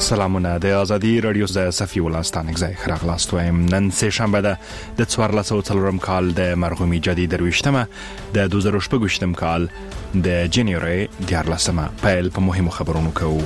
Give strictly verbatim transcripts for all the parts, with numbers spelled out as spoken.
سلامونه د ازادي رادیو د صفي ولستان غزای خراغلاست وایم نن سه شنبه ده د څوارلس سوه څلورم کال د مرحومي جدي درویشتمه د دوه زره شپږم کال د جنوري دیارلسمه پیل په مهمو خبرونو کوو.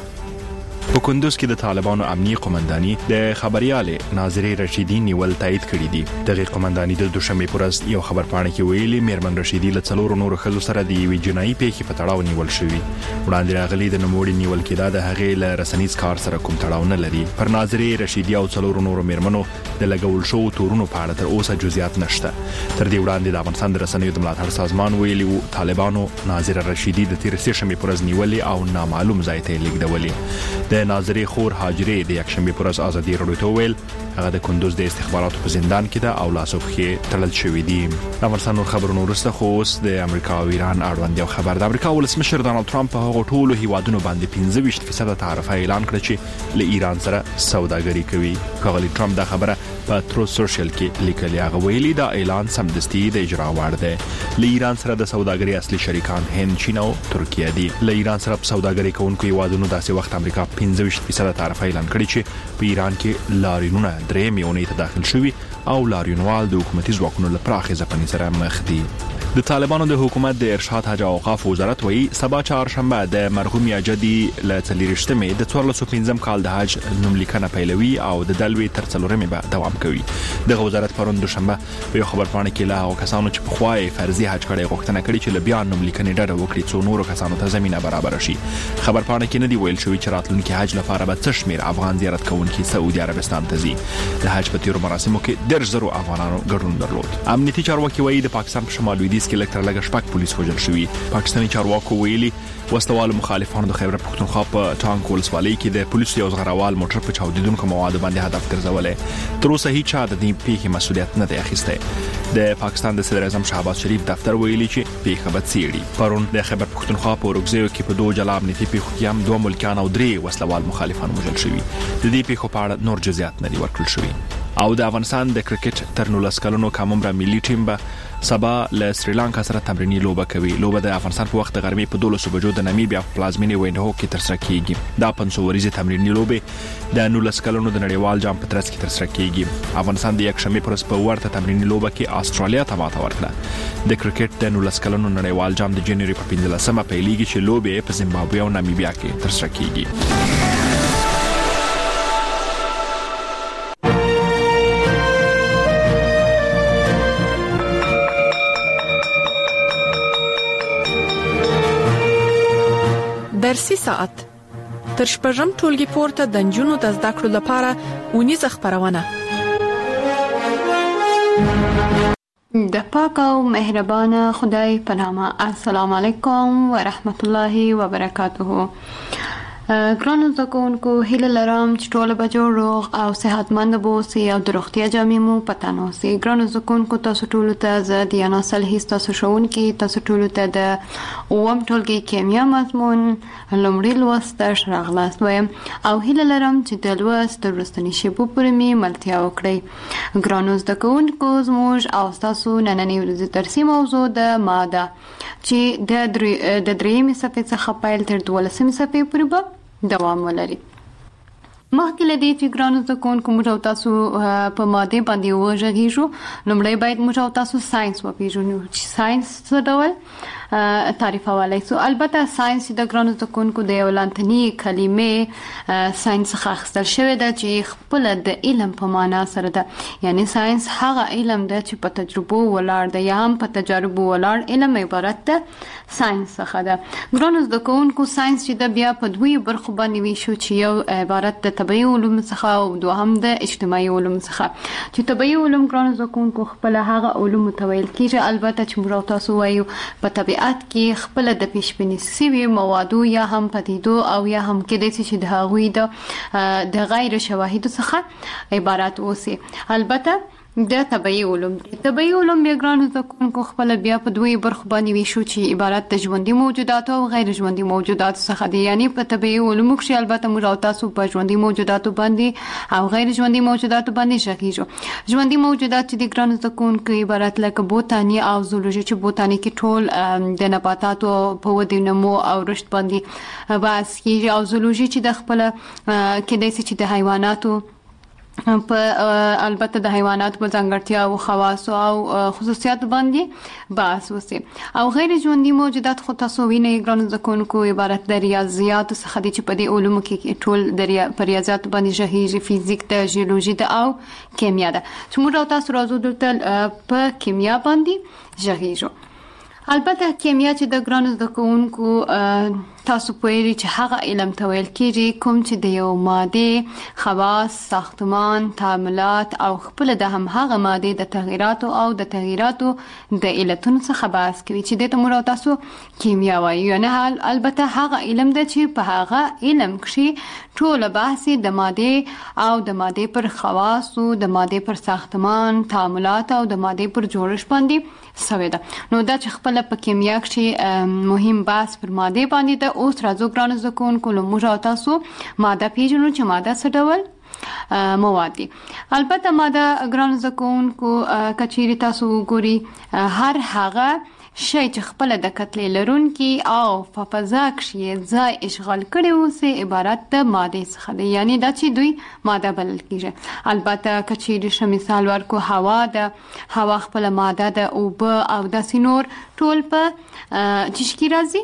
په کندوز کې د طالبانو امنیي قومنداني د خبريالې ناظري رشیدي نیول تایید کړی دی. دغه قومنداني د دوشنبه پورز یو خبرپاڼه کې ویلي میرمن رشیدي له څلورو نورو خلکو سره د یوې جنایي پیښې په تړاو نیول شوی. وړاندې راغلي د نوموړي نیول کېدا د هغې له رسنیز کار سره کوم تړاو نه لري. پر ناظري رشیدي او څلورو نورو میرمنو د لګول شو تورونو په اړه تر اوسه جزئیات نشته. تر دې وړاندې د افغانستان د رسنیو د ملاتړ سازمان ویلي وو طالبانو ناظر رشیدي د تیر سه شنبه پورز نیولې او نامعلوم ځای ته لیږدولې. د ناظري خور حاجري د یکشنبه پورز ازادي رادیو ته ویل هغه د کندوز د استخباراتو په زندان کې ده او لاسو پخې تړل شوې دي. افغانستان نور خبرونه ورسته خو اوس د امریکا او ایران اړوند یو خبر. د امریکا ولسمشر ډانلډ ټرمپ په هغو ټولو هیوادونو باندې پنځه ویشت فیصد تعرفه اعلان کړ چې له ایران سره سوداګري کوي. ښاغلي ټرمپ دا خبره په ترو سوشل کې لیکلي. هغه ویلي دا اعلان سمدستي د اجرا وړ دی. له ایران سره د سوداګري اصلي شریکان هند، چین او ترکیه دي. له ایران سره په سوداګري کوونکو هیوادونو داسې وخت امریکا پنځه ویشت فیصد تعرفه اعلان کړی چې په ایران کې لاریونونه درې میونې ته داخل شوي او لاریونوال د حکومتي ځواکونو له پراخې ځپنې سره مخ دي. د طالبانو د حکومت د ارشاد حج او اوقاف وزارت وایي سبا چهارشنبه د مرحوم جدي له څلېرویشتمې د څوارلس سوه پنځم کال د حج نوملیکنه پیلوي او د دلوي تر څلورمې به دوام کوي. دغه وزارت پرون دوشنبه په یو خبرپاڼه کې له هغو کسانو چې په خوای فرضي حج کړي غوښتنه کړې چې له بیا نوملیکنې ډډه وکړي څو نورو کسانو ته زمينه برابر شي. خبرپاڼه کې نه دی ویل شوی چې راتلونکي حج لپاره به څه شمیر افغان زیارت کوونکي سعودي عربستان ته ځي. د حج په تیرو مراسمو کې ډېر زرو افغانانو ګډون درلود. امنیتي چارواکي وایي د پاکستان په شمال لویدیځ کې لکټر لګش پولیس وژل شوی. پاکستاني چارواکو ویلي وسلوال مخالفانو د خیبر پختونخوا په ټانک ولسوالۍ کې د پولیسو یو زغروال موټر په چاودیدونکو موادو باندې هدف ګرځولې. تر اوسه هیڅ چا د دې پیښې مسؤلیت نه دی اخیستی. د پاکستان د صدر اعظم شهباز شریف دفتر ویلي چې پیښه به څیړي. پرون د خیبر پختونخوا په اورګزیو کې په دوه جلا امنیتي پیښو کې هم دوه ملکیان او درې وسلوال مخالفان وژل شوي. د دې پیښو په اړه نور جزئیات نه دي ورکړل شوي. او د افغانستان د کرکټ تر نولس کلونو کمعمره ملي ټیم به سبا له سریلانکا سره تمرینی لوبه کوي. لوبه د افغانستان په وخت غرمې په دولسو بجو د نامیبیا په پلازمینې وینډهو کې ترسره کیږي. دا پنځه ورځې تمرینی لوبه د نولس کلونو د نړیوال جام په ترڅ کې ترسره کیږي. افغانستان د یکشنبه پر ورځ په ورته تمرینی لوبه کې استرالیا ته ماته ورکړه. د کرکټ د نولس کلونو نړیوال جام د جنوري په پنځلسمه پیلېږي چې لوبه په زیمبابوې او نامیبیا کې ترسره کیږي. درسي ساعت تر شپږم ټولګي پورته د نجونو د زده کړو لپاره ونیزه خبرونه. د پاک او مهربانه خدای په نامه. السلام علیکم ورحمت الله وبرکاته. ګرانو زده کوونکو هیله لرم چې ټول به جوړ روغ او صحتمند اوسئ او د روغتیا جامې مو په تن اوسئ. ګرانو زده کوونکو تاسو ټولو ته زه دیانا صالحي ستاسو ښوونکې تاسو ټولو ته د اووم ټولګي کیمیا مضمون لومړی لوست ته ښه راغلاست وایم او هیله لرم چې د لوست د وروستني شیبو پورې مې ملتیا وکړئ. ګرانو زده کوونکو زموږ او ستاسو نننۍ ورځې درسي موضوع د ماده چې د درېیمې صفحې څخه پیل تر دولسمې صفحې پورې به دوام ولري. مخکې له دې چې ګرانو زده کوونکو موږ او تاسو په ماده باندې وغږیږو لومړی باید موږ او تاسو ساينس وپېژنو چې ساينس څه ډول تعریفولای سو. البته ساينس د ګرانو زده کوونکو د یو لاتینی کلمې ساينس څخه اخیستل شوی ده چې خپل د علم په معنا سره ده. یعنی ساينس هغه علم ده چې په تجربو ولاړ ده یا هم په تجاربو ولاړ علم عبارت ده ساينس څخه ده. ګرانو زده کوونکو ساينس چې د بیا په دوی برخو باندې ویشو چې یو عبارت د طبيعي علوم څخه او دوهم د اجتماعي علوم څخه. چې طبيعي علوم ګرانو زده کوونکو خپل هغه علوم متویل کیږي البته چې موږ تاسو وایو په طبيعت کې خپل د پیشبینی سوي موادو یا هم پدیدو او یا هم کېدای شي د هغوی د د غیر شواهد څخه عبارت اوسي. البته د طبيعي علوم طبيعي علوم بیا ګرانو زده کوونکو خپل بیا په دوی برخو باندې ویشو چې عبارت د ژوندي موجوداتو او غیر ژوندي موجوداتو څخه دي. یعنی په طبيعي علومو کې البته موږ او تاسو په ژوندي موجوداتو باندې او غیر ژوندي موجوداتو باندې شخیږو. ژوندي موجودات چې د ګرانو زده کوونکو عبارت لکه بوتاني او زولوژي چې بوتاني کې ټول د نباتاتو په ودې نمو او رشد باندې بحث کیږي او زولوژي چې د خپل کې د چې د حیواناتو په البته د حیوانات په ځانګړتیا او خواص او خصوصیات باندې بحث وسی. او غیر ژوندي موجودات خو تاسو وینئ ګرانو زده کوونکو عبارت د ریاضیات څخه دي چې په دې علومو کې ټول د ریاضیات باندې ژغېږي، فزیک د ژیولوژي د او کیمیا ده چې موږ او تاسو راځو دلته په کیمیا باندې ژغېږو. البته کیمیا چې د ګرانو زده کوونکو تاسو پوهیږئ چې هغه علم ته ویل کېږي کوم چې د یو ماده خواص، ساختمان، تعاملات او خپل د هم هغه ماده د تغیراتو او د تغیراتو د علتونو څخه بحث کوي چې د تمور تاسو کیمیا وایي. یعنی البته هغه علم ده چې په هغه علم کې ټول بحث د ماده او د ماده پر خواص او د ماده پر ساختمان، تعاملات او د ماده پر جوړښت باندې سوي ده. نو دا چې خپل په کیمیا کې مهم بحث پر ماده باندې ده. اوس راځو ګرانو زده کوونکو له موږ او تاسو ماده پیژنو چې ماده څه ډول مواد دي. البته ماده ګرانو زده کوونکو کچيري تاسو وګوري هر هغه شی چې خپل د کتلې لرونکي او په فضا کې ځای اشغال کړي اوسه عبارت د ماده څخه دی. یعنی دا چې دوی ماده بلل کیږي. البته کچيري ش مثال ورکو هوا ده، هوا خپل ماده ده او به او د سينور ټول په چشکی راځي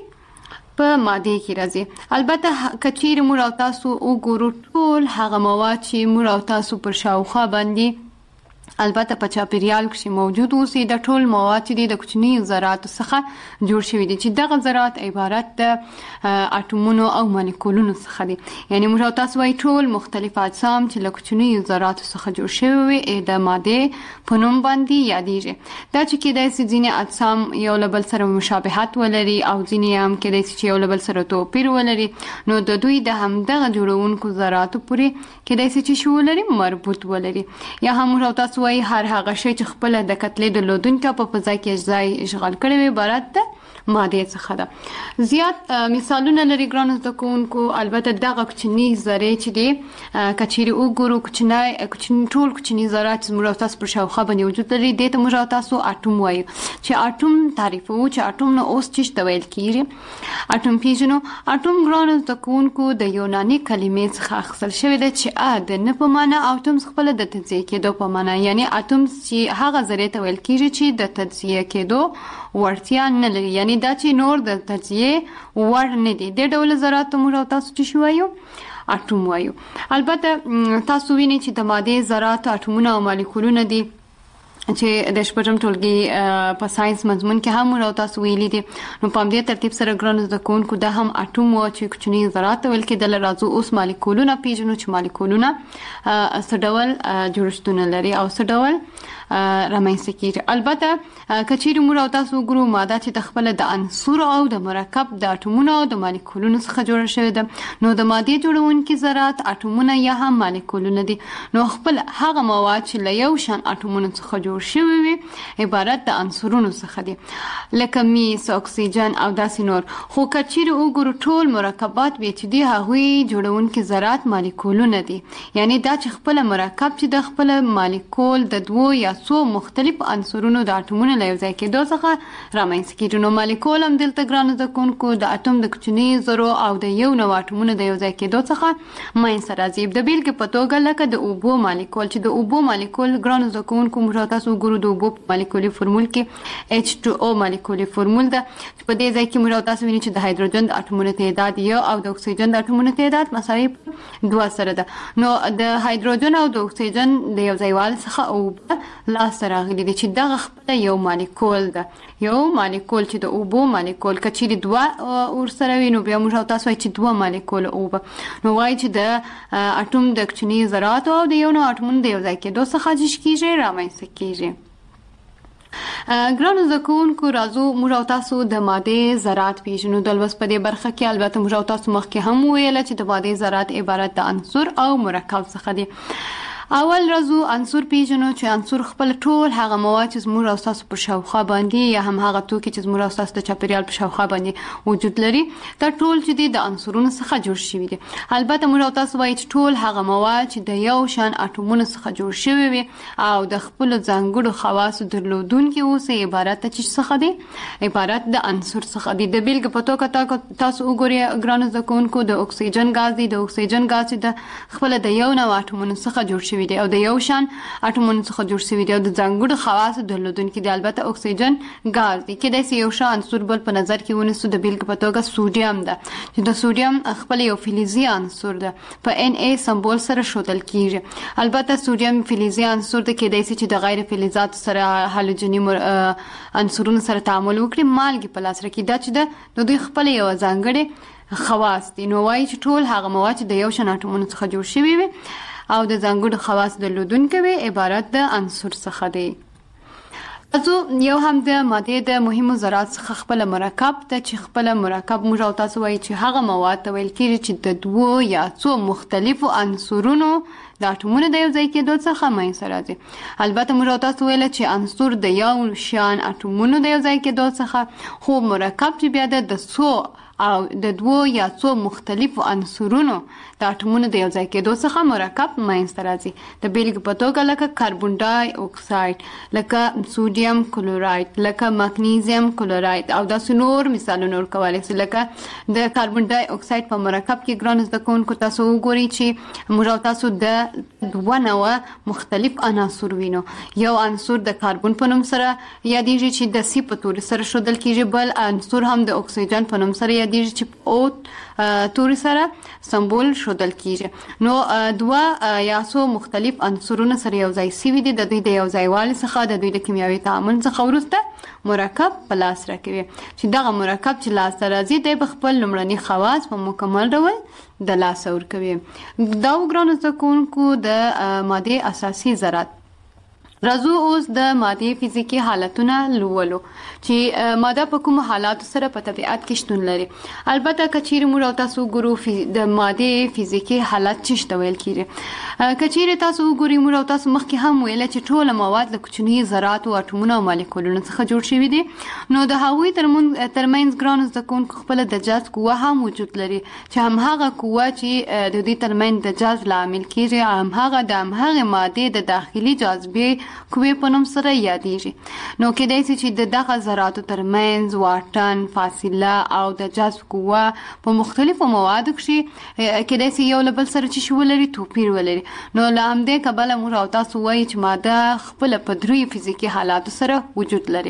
په ماده کې راځي. البته کچیر مور او تاسو وګورو ټول هغه مواد چې مور او تاسو پر شاوخوا باندې البته په چاپیریال کې موجود اوسي د ټول مواد چې د کوچني ذراتو څخه جوړ شوي دي چې دغه ذرات عبارت د اټومونو او مالیکولونو څخه دي. یعنی موږ تاسو وايي ټول مختلف اجسام چې له کوچني ذراتو څخه جوړ شوي وي د ماده په نوم باندې یادېږي. دا چې کېدای شي ځینې اجسام یو له بل سره مشابهت ولري او ځینې هم کېدای شي چې یو له بل سره توپیر ولري. نو د دوی د همدغه جوړونکو ذراتو پورې کېدای شي چې شو ولري مربوط ولري. یا هم موږ تاسو وای هر هغه شی چې خپل د کتلې د لودونکو په فضا کې ځای اشغال کړي وي عبارت ده ماده څخه ده. زیات مثالونه لري ګرانو زده کوونکو. البته دغه کوچني ذره چې دي کچيري وګورو کوچنی کوچني ټول کوچني ذرات چې موږ تاسو پر شاوخوا باندې وجود لري د ته موږ تاسو اټوم وایو چې اټوم تعریفو چې اټوم نو اوس چې تویل کیږي اټوم پیژنو. اټوم ګرانو زده کوونکو د یوناني کلمې څخه اخیستل شوی دی چې ا د نه په معنا اټوم خپل د تجزیه کېدو په معنا. یعنی اټوم چې هغه ذره ته ویل کیږي چې د تجزیه کېدو ورتیا نه لري. یعنی دا چې نور د تجزیه ور نه دي. د ډول ذرات موږ تاسو چې شوایو اټوم وایو. البته تاسو وینئ چې د ماده ذرات اټومونه او مالیکولونه دي چې د شپږم ټولګي په ساينس مضمون کې هم راو تاسو ویلي دي. نو په دې ترتیب سره ګرانو زده کوونکو د هم اټوم او چې کوچني ذرات ویل کېدل. راځو اوس مالیکولونه پیژنو چې مالیکولونه څه ډول جوړښتونه لري او څه ډول رامنځته کیږي. البته کچيري موږ او تاسو ګورو ماده چې د خپل د عنصر او د مرکب د اټومونو او د مالیکولونو څخه جوړه شوې ده. نو د ماده جوړونکي ذرات اټومونه یا هم مالیکولونه دي. نو خپل هغه مواد چې له یو شان اټومونو څخه جوړ شوي وي عبارت د عنصرونو څخه دي لکه میس، اکسیجن او داسې نور. خو کچيري وګورو ټول مرکبات به چې دي هغوی جوړونکي ذرات مالیکولونه دي. یعنی دا چې خپل مرکب چې د خپل مالیکول د دوه یا څو مختلف عنصرونو د اټومونو له یو ځای کېدو څخه رامنځته کېږي. نو مالیکول هم دلته ګرانو زده کوونکو د اټوم د کوچني ذرو او د یو نوع اټومونو د یو ځای کېدو څخه منځته راځي. د بیلګې په توګه لکه د اوبو مالیکول چې د اوبو مالیکول ګرانو زده کوونکو موږ تاسو ګورو د اوبو مالیکولي فورمول کې ایچ ټو او مالیکولي فورمول ده چې په دې ځای کې موږ تاسو وینئ چې د هایدروجن د اټومونو تعداد یو او د اکسیجن د اټومونو تعداد مساوي دوه سره ده. نو د هایدروجن او د اکسیجن د یو ځایوالي څخه اوبه لاس راغلي دي چې دغه خپل یو مالیکول ده. یو مالیکول چې د اوبو مالیکول کچيري دوه ور سره وي نو بیا موږ تاسو وایي چې دوه مالیکول اوبه. نو وایي چې د اټوم د کوچني ذرات او د یو نوع اټومونو د یو ځای کېدو څخه جوړ کیږي رامنځته کیږي. ګرانو زده کوونکو راځو موږ تاسو د ماده ذرات پیژنو. د لوست په دې برخه کې البته موږ تاسو مخکې هم ویل چې د ماده ذرات عبارت د عنصر او مرکب څخه دي. اول رزو عنصر پیژنو چې عنصر خپل ټول هغه مواد چې زموږ او تاسو په شاوخوا باندې یا هم هغه توکي چې زموږ او تاسو د چاپیریال په شاوخوا باندې وجود لري دا ټول چې د عنصرونو څخه جوړ شوي دي. البته موږ او تاسو وایي چې ټول هغه مواد چې د یو شان اټومونو څخه جوړ شوي وي او د خپل ځانګړو خواصو درلودونکي اوسي عبارت چې څخه دي عبارت د عنصر څخه دي. د بیلګې په توګه تاسو وګورئ ګرانو زده کوونکو د اکسیجن غاز دی. د اکسیجن غاز د خپل د یو نوع اټومونو څخه جوړ شوی دی او د یو شان اټومونو څخه جوړ شوی دی او د ځانګړو خواصو درلودونکي دی. البته اکسیجن غاز دی کېدای شي یو شان عنصر بل په نظر کې ونیسو. د بیلګې په توګه سوډیم ده چې د سوډیم خپل یو فلزي عنصر ده په ان ای سمبول سره ښودل کیږي. البته سوډیم فلزي عنصر ده کېدای شي چې د غیر فلزاتو سره هالوجني عنصرونو سره تعامل وکړي. مالګې په لاس راکړي دا چې د دوی خپل یو ځانګړي خواص دي. نو وایي چې ټول هغه مواد چې د یو شان اټومونو څخه جوړ شوي وي او د ځانګړو خواص درلودونکي وي عبارت د عنصر څخه دی. ازو یو هم د ماده د مهمو ذرات څخه خپل مرکب ته چې خپل مرکب موږ او تاسو وایي چې هغه مواد ته ویل کېږي چې د دوو یا څو مختلفو عنصرونو د اټومونو د یو ځای کېدو څخه منځته راځي. البته موږ او تاسو ویل چې عنصر د یو شان اټومونو د یو ځای کېدو څخه خو مرکب چې بیا د څو او د دوو یا څو مختلفو عنصرونو د اټومونو د یو ځای کېدو څخه مرکب منځته راځي. د بیلګې په توګه لکه کاربن ډای اکساید، لکه سوډیم کلوراید، لکه مګنیزیم کلوراید او داسې نور مثالونه ورکولی شي. لکه د کاربن ډای اکساید په مرکب کې ګرانو زده کوونکو تاسو وګورئ چې موږ او تاسو د دوه نوع مختلف عناصر وینو. یو عنصر د کاربن په نوم سره یادیږي چې د سی په توري سره ښودل کېږي، بل عنصر هم د اکسیجن په نوم سره دیږي چې او توري سره سمبول ښودل کیږي. نو دوه یا څو مختلف عنصرونه سره یو ځای شوي دي. د دوی د یو ځایوالي څخه د دوی د کیمیاوي تعامل څخه وروسته مرکب په لاس راکوي چې دغه مرکب چې لاس ته راځي دی به خپل لومړني خواص په مکمل ډول د لاسه ورکوي. دا ګرانو زده کوونکو د مادې اساسي ذرات. راځو اوس د مادې فزیکي حالتونه لولو چې ماده په کوم حالاتو سره په طبیعت کې شتون لري. البته کچېرې موږ او تاسو وګورو د مادې فزیکي حالت څه ته ویل کېږي. کچېرې تاسو وګورئ موږ او تاسو مخکې هم ویل چې ټول مواد له کوچنیو ذراتو اټومونو او مالیکولونو څخه جوړ شوي دي. نو د هغوی ترمنځ ګرانو زده کوونکو خپله د جذب قوه هم وجود لري چې همهغه قوه چې د دوی ترمنځ د جذب لامل کېږي همهغه د همهغې مادې د داخلي جاذبې قوې په نوم سره یادیږي. نو کېدای شي چې د دغه ذراتو ترمنځ واټن، فاصله او د جذب قوه په مختلفو موادو کې کېدای شي یو له بل سره چې ولري توپیر ولري. نو له همدې کبله موږ او تاسو وایي چې ماده خپله په دریو فزیکي حالاتو سره وجود لري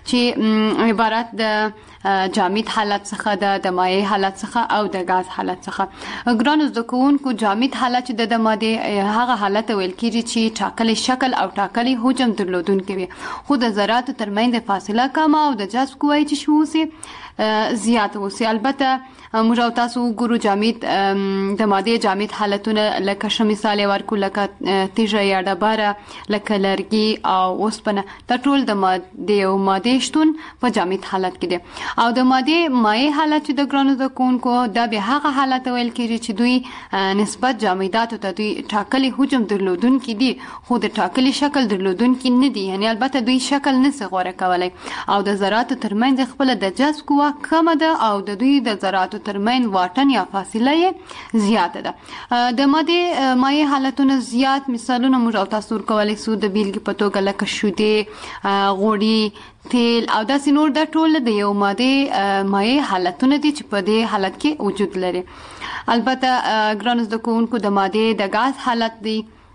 چې عبارت د جامد حالت څخه ده، د مایع حالت څخه او د غاز حالت څخه. ګرانو زده کوونکو جامد حالت چې د مادې هغه حالت ویل کېږي چې ټاکلی شکل او ټاکلی حجم درلودونکي وي خو د ذراتو ترمنځ فاصله کمه او د جذب قوه چې شو اوسي زیات اوسي. البته موږ او تاسو وګورو جامد د مادې جامد حالتونه لکه ښه مثال یې ورکړو لکه تیږه یا ډبره، لکه لرګي او اوسپنه. دا ټول د مادې او مادې شتون په جامد حالت کې دی. او د مادې مایع حالت چې د ګرانو زده کوونکو دا به هغه حالت ویل کېږي چې دوی نسبت جامداتو ته دوی ټاکلی حجم درلودونکي دي خو د ټاکلي شکل درلودونکي نه دي. یعنې البته دوی شکل نشي غوره کولی او د ذراتو ترمنځ خپله د جذب قوه کمه ده او د دوی د ذراتو ترمنځ واټن یا فاصله یې زیاته ده. د مادې مایع حالتونه زیات مثالونه موږ او تاسو ورکولی شو. د بیلګې په توګه لکه شیدې، غوړي، تیل او داسې نور دا ټول د یو مادې مایع حالتونه دي چې په دې حالت کې وجود لري. البته ګرانو زده کوونکو د مادې د غاز حالت دی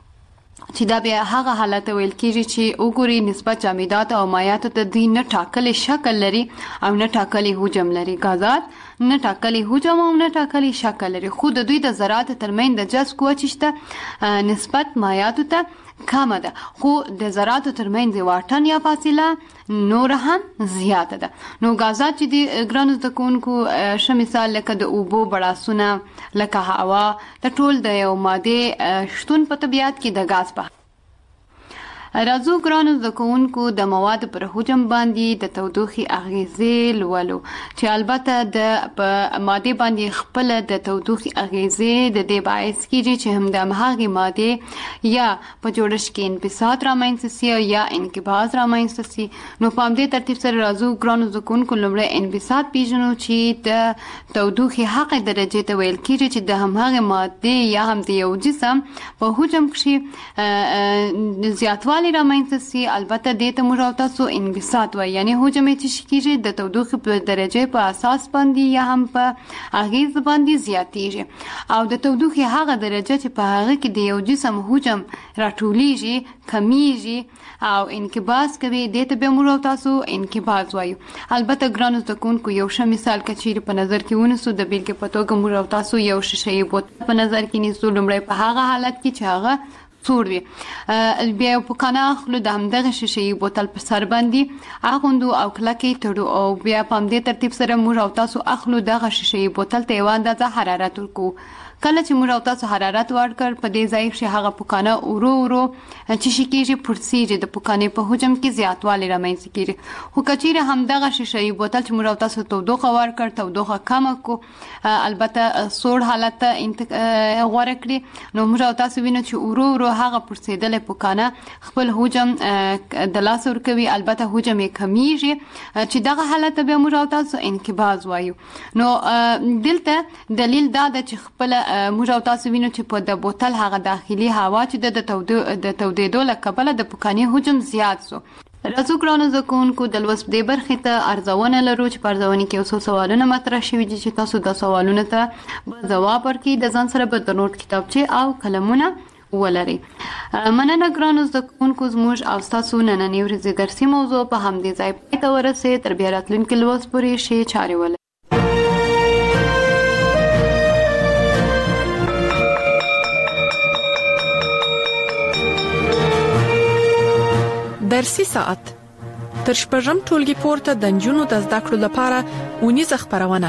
چې دا بیا هغه حالت ویل کېږي چې وګوري نسبت جامدات او مایعاتو ته دوی نه ټاکلی شکل لري او نه ټاکلی حجم لري. غازات نه ټاکلی حجم او نه ټاکلی شکل لري خو د دوی د ذراتو ترمنځ د جذب قوه چې شته نسبت مایعاتو ته کمه ده خو د ذراتو ترمنځ واټن یا فاصله نور هم زیاته ده. نو غازات چې د ګرانو زده کوونکو ښه مثال لکه د اوبو بړاسونه، لکه هوا، د ټول د یو مادې شتون په طبیعت کې د غاز په راځو ګرانو زده کوونکو د موادو پر حجم باندې د تودوخې اغیزې لولو چې البته د په ماده باندې خپل د تودوخې اغیزې د دې باعث کیږي چې هم د هغه ماده یا په جوړښت کې انبساط رامنځته شي یا انقباض رامنځته شي. نو په همدې ترتیب سره راځو ګرانو زده کوونکو لومړی انبساط پیژنو چې د تودوخې هغه درجه ته ویل کیږي چې د هم هغه ماده یا هم د یو جسم په حجم کې زیاتوالی رامنځته شي. البته دې ته موږ او تاسو انبساط وایي، یعنی حجم چې کیږي د تودوخې په درجه په اساس باندې یا هم په اغیز باندې زیاتیږي، او د تودوخې هغه درجه چې په هغه کې د یو جسم حجم راټولیږي کمیږي او انقباض کوي، دې ته به موږ او تاسو انقباض وایو. البته ګرانو زده کوونکو یو ښه مثال کچېرې په نظر کې ونیسو، د بیلګې په توګه موږ او تاسو یو شیشې بوتل په نظر کې نیسو. لومړی په هغه حالت کې چې هغه سوړ وي، بیا په کانه اخلو د همدغه شیشې بوتل په سر باندې اغوندو او کلکې تړو، او بیا په همدې ترتیب سره موږ او تاسو اخلو دغه شیشې بوتل ته یو اندازه حرارت ورکو. کله چې موږ او تاسو حرارت ورکړ په دې ځای کې هغه پکانه ورو ورو چې شي کېږي پرسیږي، د پکانې په حجم کې زیاتوالی رامنځته کېږي. خو کچېرې همدغه شیشې بوتل چې موږ او تاسو تودوخه ورکړ تودوخه کمه کو، البته سوړ حالت ته غوره کړي، نو موږ او تاسو وینو چې ورو ورو هغه پرسیدلې پکانه خپل حجم د لاس ورکوي، البته حجم یې کمیږي چې دغه حالت ته به موږ او تاسو انقباض وایو. نو دلته دلیل دا ده چې خپل موږ او تاسو وینو چې په د بوتل هغه داخلي هوا چې د تودو د تودېدو له کبله د پکانې حجم زیات شو. راځو ګرانو زده کوونکو د لوست دې برخې ته ارزونه لرو چې په ارزونه کې یو څو سوالونه مطرح شوي دي چې تاسو د سوالونو ته به ځواب ورکړئ، د ځان سره به د نوټ کتابچې او قلمونه ولري. مننه ګرانو زده کوونکو، زموږ او ستاسو نننۍ ورځې درسي موضوع په همدې ځای پای ته ورسېد. تر بیا راتلونکي لوست پورې ښې چارې ولرئ. درسي ساعت تر شپږم ټولګي پورته د نجونو د زده کړو لپاره اونیزه خبرونه.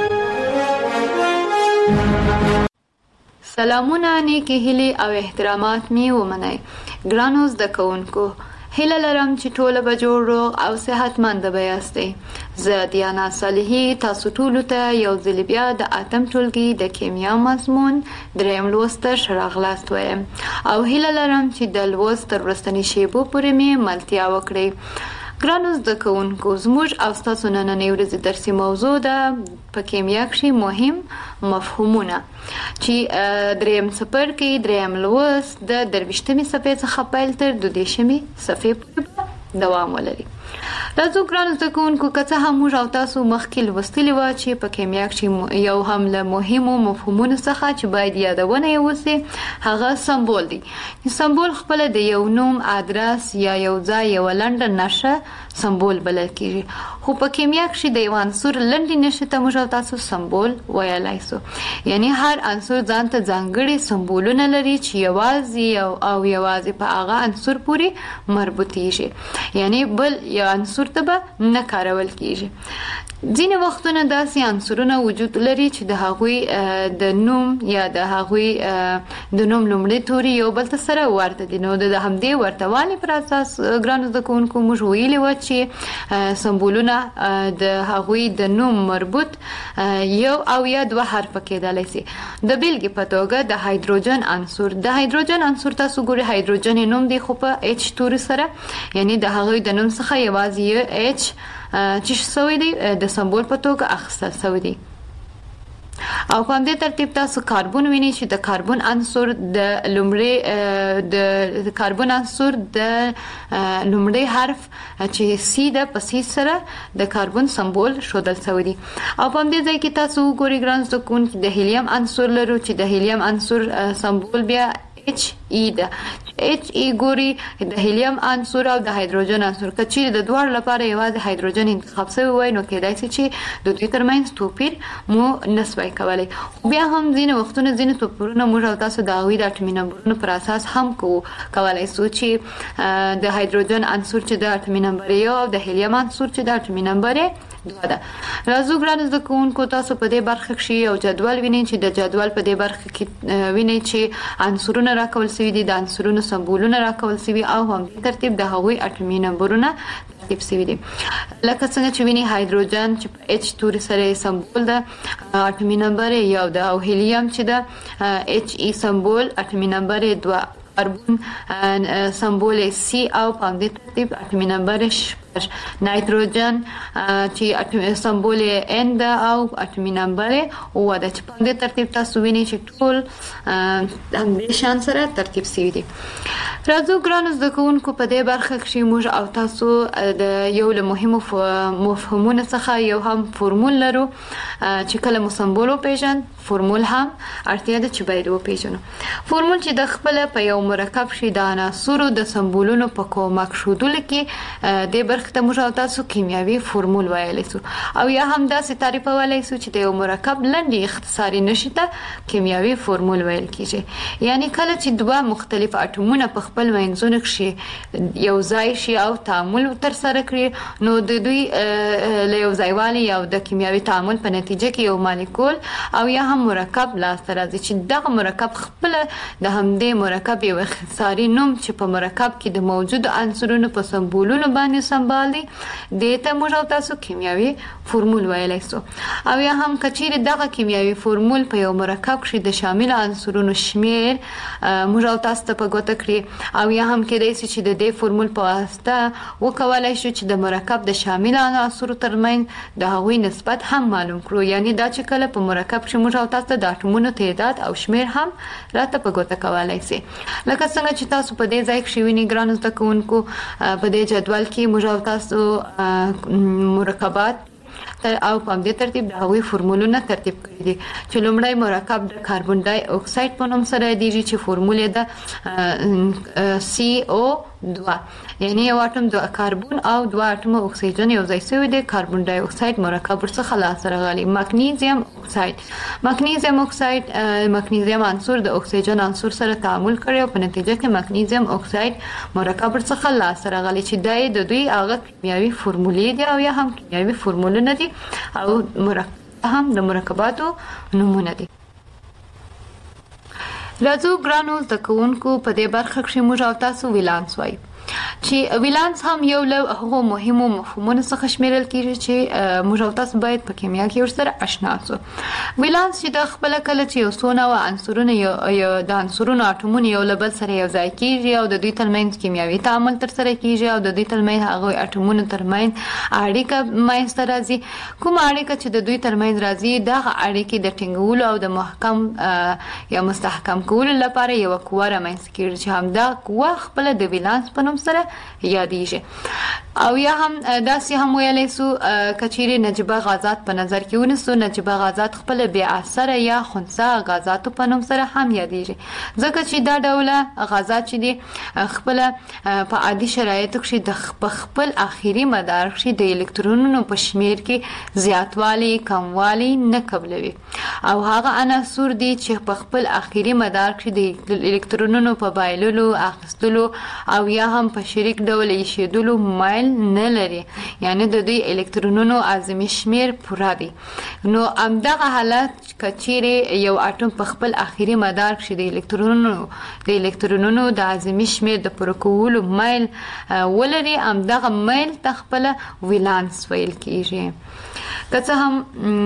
سلامونه، نیکی هیلې او احترامات می ومنئ. ګرانو زده کوونکو، هیله لرم چې ټول به جوړ روغ او صحتمند به یاستئ. زه دیانا صالحي تاسو ټول ته یو ځل بیا د اتم ټولګي د کیمیا مضمون دریم لوست ته راغلاست وایم، او هیله لرم چې د لوست تر وروستنۍ شیبو پورې مې ملتیا وکړئ. ګرانو زده کوونکو، زموږ او ستاسو نننۍ ورځې درسي موضوع ده په کیمیا کې مهم مفهومونه، چې دریم څپرکی دریم لوست د درویشتمې صفحې څخه پیل تر دوه دیرشمې صفحې پورې دوام ولري. راځو ګرانو زده کوونکو، که څه هم موږ او تاسو مخکې لوستلي وه چې په کیمیا کې یو هم له مهمو مفهومونو څخه چې باید یادونه یې وسي هغه سمبول دی. سمبول خپله د یو نوم، ادرس یا یو ځای یوه لنډه نښه سمبول بلل کېږي. خو په کیمیا کې د یو عنصر لنډې نښې ته موږ او تاسو سمبول ویلی سو، یعنی هر عنصر ځان ته ځانګړي سمبولونه لري چې یوازې او یوازې په هغه عنصر پورې مربوطیږي، یعنی بل یو عنصر ته به نه کارول کیږي. ځینې وختونه داسې عنصرونه وجود لري چې د هغوی د نوم یا د هغوی د نوم لومړی توري یو بل ته سره ورته دي. نو د همدې ورتهوالي پر اساس ګرانو زده کوونکو موږ ویلي وو چې سمبولونه د هغوی د نوم مربوط یو او یا دوه حرفه کېدلی سي. د بیلګې په توګه د هایدروجن عنصر د هایدروجن عنصر تاسو ګورئ هایدروجن نوم دی خو په ایچ توري سره، یعنی د هغوی د نوم څخه یوازې یو ایچ چې شوی دی د سمبول په توګه اخیستل شوی دی. او په همدې ترتیب تاسو کاربن وینئ چې د کاربن عنصر د لومړی د کاربن عنصر د لومړی حرف چې سی ده په سی سره د کاربن سمبول ښودل شوی دی. او په همدې ځای کې تاسو وګورئ ګران زده کوونکي د هیلیم عنصر لرو چې د هیلیم عنصر سمبول بیا ایچ ای ده. ایچ ای ګوري د هیلیم عنصر او د هایدروجن عنصر کچې د دوړ لپاره یوازې هایدروجن انتخاب شوی وای نو کېدای شي چې د دوی ترمنځ توپیر مو نسوي کولی. بیا هم ځینې وختونه ځینې توپیرونه موږ او تاسو د هغوی د اټومي نمبرونو پر اساس هم کوو کولی شو چې د هایدروجن عنصر چې د اټومي نمبر یو او د هیلیم عنصر چې د اټومي نمبر دوه ده. راځو ګرانو زده کوونکو تاسو په دې برخه کې یو جدول وینئ چې د جدول په دې برخه کې وینئ چې عنصرونه راکول شوي دي، د عنصرونو سمبولونه راکول شوي او هم ترتیب د هغوی اټومي نمبرونه ترتیب شوي دي. لکه څنګه چې وینئ هایدروجن چې اچ توري سره سمبول ده اټومي نمبر یو ده، او هیلیم چې ده اچ ای سمبول اټومي نمبر دوه، کاربون سمبول سی او په دې ترتیب اټومي نمبر شپږ، نایتروجن چې سمبول ان ده او اټومي نمبر اووه ده، چې په دې ترتیب تاسو وینئ چې ټول همدې شان سره ترتیب شوي دي. راځو ګرانو زده کوونکو په دې برخه کې موږ او تاسو د یو له مهمو مفهومونو څخه یو هم فورمول لرو چې کله مو سمبول وپېژند، فورمول هم اړتیا ده چې باید وپېژنو. فورمول چې د خپله په یو مرکب شي د عناصرو د سمبولونو په کومک ښودلو کې دې برخې ته موږ او تاسو کیمیاوي فورمول ویلی سو، او یا هم داسې تعریفولی سو چې د یو مرکب لنډې اختصاري نښې ته کیمیاوي فورمول ویل کېږي. یعنی کله چې دوه مختلف اټومونه په خپل منځونو کې یو ځای شي او تعامل ترسره کړي، نو د دوی له یو ځایوالي یا د کیمیاوي تعامل په نتیجه کې یو مالیکول او یا هم مرکب لاسته راځي چې دغه مرکب خپله د همدې مرکب یو اختصاري نوم چې په مرکب کې د موجودو عنصرونو په سمبولونو باندې سمبال دي، دې ته موږ او تاسو کیمیاوي فورمول ویلی سو. او یا هم که چیرې دغه کیمیاوي فورمول په یو مرکب کې د شامل عنصرونو شمیر موږ او تاسو ته په ګوته کړي، او یا هم کېدای شي چې د دې فورمول په واسطه وکولی شو چې د مرکب د شامل عناصرو ترمنځ د هغوی نسبت هم معلوم کړو. یعنی دا چې کله په مرکب کې موږ او تاسو ته د اټومونو تعداد او شمیر هم راته په ګوته کولی سي. لکه څنګه چې تاسو په دې ځای کې وینئ ګرانو زده کوونکو په دې جدول کې موږ او تاسو مرکبات او په دې ترتیب د هغوی فورمولونه ترتیب کړي دي چې لومړی مرکب د کاربن ډای اکساید په نوم سره یادیږي چې فورمول یې د سی او دوه، یعنی یو اټوم د کاربن او دوه اټومه اکسیجن یو ځای شوي دي، کاربن ډای اکساید مرکب ورڅخه لاسته راغلی. مګنیزیم اکساید مګنیزیم اکساید مګنیزیم عنصر د اکسیجن عنصر سره تعامل کړی او په نتیجه کې مګنیزیم اکساید مرکب ورڅخه لاسته راغلی چې دا د دوی هغه کیمیاوي فورمولې دي او یا هم کیمیاوي فورمولونه دي او مرکب هم د مرکباتو نومونه دي. راځو ګرانو زده کوونکو په دې برخه کې موږ او تاسو ویلانس وایو چې ویلانس هم یو له هغو مهمو مفهومونو څخه شمیرل کیږي چې موږ او تاسو باید په کیمیا کې ورسره آشنا سو. ویلانس چې د خپل کله چې یو څو نوع عنصرونه یو د عنصرونو اټومونه یو له بل سره یو ځای کیږي او د دوی ترمنځ کیمیاوي تعامل ترسره کیږي او د دوی ترمنځ هغه اټومونو ترمنځ اړیکه منځته راځي. کوم اړیکه چې د دوی ترمنځ راځي دغه اړیکې د ټینګولو او د محکم یا مستحکم کولو لپاره یو قوه رامنځته کیږي چې همدا قوه خپل د ویلانس په نوم سره یادیږي. او یا هم داسې هم ویلی سو کچیرې نجیبه غازات په نظر کې ونیسو، نجیبه غازات خپل بې اثره یا خنثی غازاتو په نوم سره هم یادیږي، ځکه چې دا ډوله غازات چې دي خپل په عادي شرایطو کې د خپل اخیری مدار کې د الکترونونو په شمیر کې زیاتوالی کموالی نه قبلوي، او هغه عناصر دي چې په خپل اخیری مدار کې د الکترونونو په بایللو اخیستلو او یا هم په شریک ډول ایښودلو مایل نه لري، یعنی د دوی الکترونونو اعظمي شمیر پوره دي. نو همدغه حالت کچیرې یو اټوم په خپل اخیری مدار کې د الکترونونو د الکترونونو د اعظمي شمیر د پوره کولو مایل ولري، همدغه مایل ته خپل ویلانس ویل کیږي. که څه هم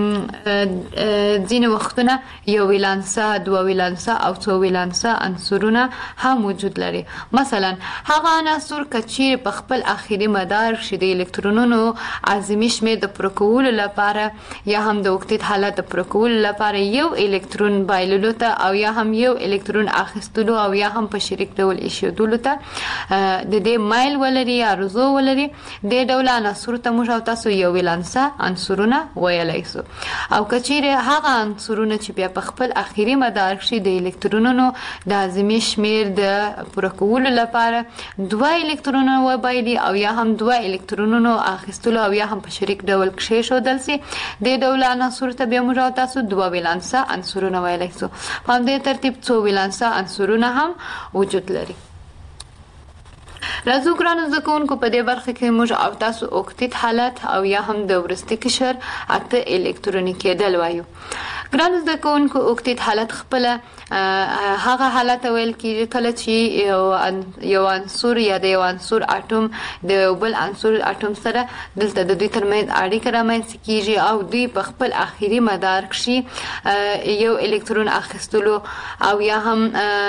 ځینې وختونه یو ویلانسه، دوه ویلانسه او څو ویلانسه عنصرونه هم وجود لري. مثلا هغه عناصر که چیرې په خپل اخیری مدار کې د الکترونونو اعظمي شمیر د پوره کولو لپاره یا هم د اوکتیت حالت د پوره کولو لپاره یو الکترون بایللو ته او یا هم یو الکترون اخیستلو او یا هم په شریک ډول ایښودلو ته د دې مایل ولري یا رضو ولري، دې ډول عناصرو ته موږ او تاسو یو ویلانسه عنصرونه ویلی سو. او که چیرې هغه عنصرونه چې بیا په خپل اخیری مدار کې د الکترونونو د اعظمي شمیر د پوره کولو لپاره دوه الکترونونه وبایلي او یا هم دوه الکترونونو اخیستلو او یا هم په شریک ډول کښېښودل سي، دې ډول عناصرو ته بیا موږ او تاسو دوه ویلانسه عنصرونه ویلی سو. په همدې ترتیب څو ویلانسه عنصرونه هم وجود لري. راځو ګرانو زده کوونکو په دې برخه کې موږ او تاسو اوکتیت حالت او یا هم د وروستي قشر اته الکتروني کېدل وایو. ګرانو زده کوونکو اوکتیت حالت خپل هغه حالت ویل کېږي کله چې یو یو عنصر یا د یو عنصر اټوم د بل عنصر اټوم سره دلته د دوی ترمنځ اړیکه رامنځته کیږي او دوی په خپل اخیری مدار کې یو الکترون اخیستلو او یا هم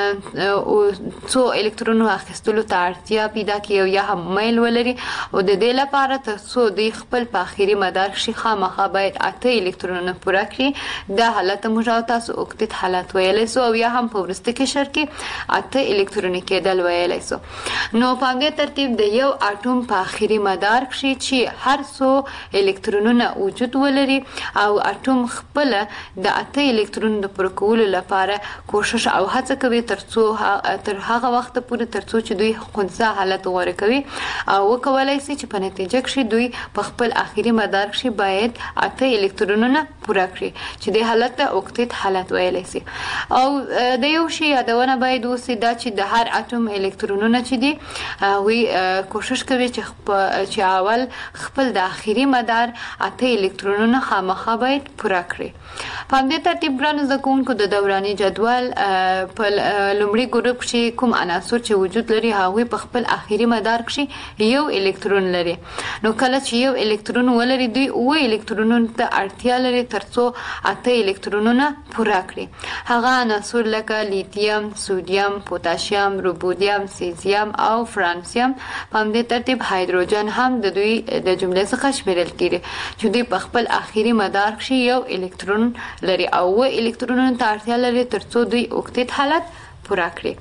څو الکترونو اخیستلو ته اړتیا پیدا کوي او یا هم میل ولري او د دې لپاره تر څو دوی خپل په اخیری مدار کې خامخا باید اته الکترونونه پوره کړي. دا حالت موږ تاسو اوکتیت حالت ویلی سو او یا هم په وروستي قشر کې اته الکتروني کېدل ویلی سو. نو په همدې ترتیب د یو اټوم په اخیری مدار کې چې هر څو الکترونونه وجود ولري او اټوم خپل د اته الکترونو د پوره کولو لپاره کوشش او هڅه کوي تر څو تر هغه وخت پورې تر څو چې دوی خنثی حالت غوره کوي او وکولای شي چې په نتیجه کې دوی په خپل اخیری مدار کې باید اته الکترونونه پوره کړي چې د حالت اوکتیت حالت ویلی شي. او د یو شی یادونه باید وشي دا چې د هر اټوم الکترونونه چې دي وی کوشش کوي چې چې اول خپل د اخیری مدار اته الکترونونه خامخا باید پوره کړي. په همدې ترتیب ګرانو زده کوونکو د دوراني جدول په لومړي ګروپ کې کوم عناصر چې وجود لري هغوی په خپل اخیری مدار کې یو الکترون لري. نو کله چې یو الکترون ولري دوی اوه الکترونونو ته اړتیا لري تر څو اته الکترونونه پوره کړي. هغه عناصر لکه لیتیم، سودیم، پوتاشیم، روبودیم، سیزیم او فرانسیم. په همدې ترتیب هایدروجن هم د دوی د جملې څخه شمیرل کیږي چې دوی په خپل اخیری مدار کې یو الکترون لري او اوه الکترونونو ته اړتیا لري تر څو دوی اوکتیت حالت پوره کړي.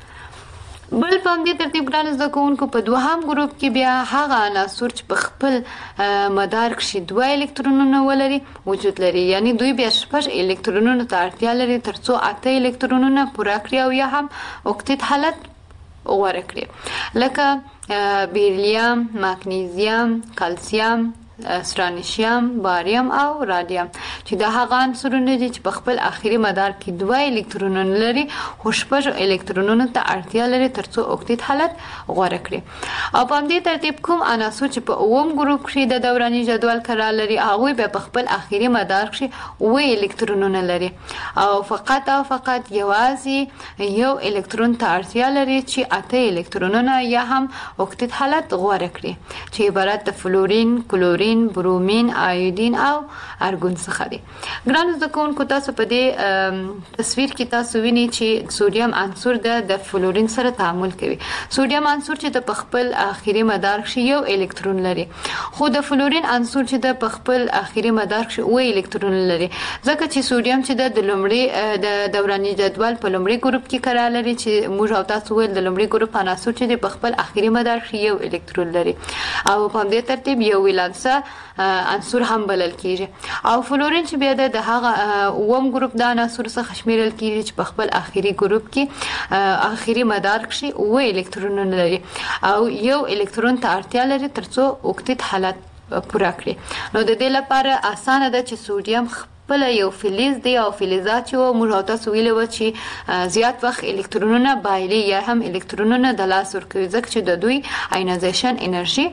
بل په همدې ترتیب ګرانو زده کوونکو په دوهم ګروپ کې بیا هغه عناصر چې په خپل مدار کې دوه الکترونونه ولري وجود لري، یعنی دوی بیا شپږ الکترونونو ته اړتیا لري تر څو اته الکترونونه پوره کړي او یا هم اوکتیت حالت غوره کړي، لکه بیریلیم، مګنیزیم، کلسیم، سترانشیم، باریم او رادیم چې دا هغه عنصرونه دي چې په خپل اخیری مدار کې دوه الکترونونه لري خو شپږ الکترونونو ته اړتیا لري تر څو اوکتیت حالت غوره کړي. او په همدې ترتیب کوم عناصر چې په اووم ګروپ کې د دوراني جدول قرار لري هغوی به په خپل اخیری مدار کې اوه الکترونونه لري او فقط او فقط یوازې یو الکترون ته اړتیا لري چې اته الکترونونه یا هم اوکتیت حالت غوره کړي چې عبارت د فلورین، کلورین، برومین، آیودین او ارګون څخه دي. ګرانو زده کوونکو تاسو په دې تصویر کې تاسو وینئ چې سودیم عنصر د فلورین سره تعامل کوي. سودیم عنصر چې د خپل اخیری مدار کې یو الکترون لري خو د فلورین عنصر چې د خپل اخیری مدار کې اوه الکترون لري ځکه چې سودیم چې د لومړي د دوراني جدول په لومړي ګروپ کې قرار لري چې موږ او تاسو ول د لومړي ګروپ عناصر چې د خپل اخیری مدار کې یو الکترون لري او په همدې ترتیب یو ولانسه عنصر هم بلل کیږي. او فلورین چې بیا د هغه اوم ګروپ د عناصر څخه شمیرل کیږي چې په خپل اخیری ګروپ کې اخیری مدار کې اوه الکترونونه لري او یو الکترون ته اړتیا لري تر څو اوکتیت حالت پوره کړي. نو د دې لپاره اسانه ده چې سودیم خپل یو فلز دی او فلزات چې موږ تاسو ویلو چې زیات وخت الکترونونه بایلي یا هم الکترونونه د لاس ورکوي ځکه چې د دوی آینایزیشن انرژي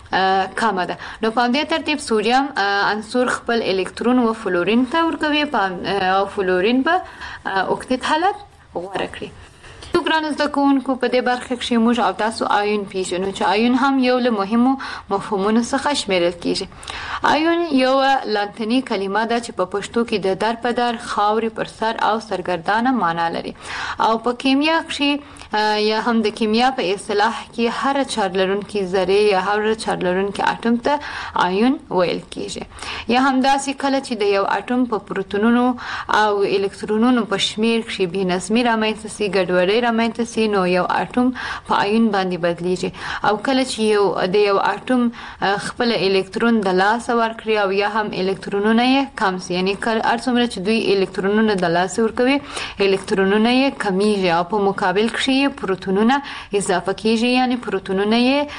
کمه ده. نو په همدې ترتیب سودیم عنصر خپل الکترون و فلورین ته ورکوي او فلورین به اوکتیت حالت غوره کړي. تو ګرانو زده کوونکو په دې برخه کې موږ او تاسو آیون پیژنو چې آیون هم یو له مهمو مفهومونو څخه شمیرل کیږي. آیون یو لاتینی کلمه ده چې په پښتو کې د در په در، خاورې پر سر او سرګردانه معنا لري او په کیمیا کې یا هم د کیمیا په اصطلاح کې هر چارج لرونکي ذره یا هر چارج لرونکي اټوم ته آیون ویل کیږي. یا هم داسې کله چې د یو اټوم په پروتونونو او الکترونونو په شمیر کې بې نظمي رامنځته شي، ګډوډي رامنځته شي، نو یو اټوم په آیون باندې بدلیږي. او کله چې یو د یو اټوم خپل الکترون د لاس ورکړي او یا هم الکترونونه یې کم شي، یعنی کله ارڅومره چې دوی الکترونونه د لاس ورکوي الکترونونه یې کمیږي او په مقابل کې پروتونونه اضافه کیږي، یعنی پروتونونه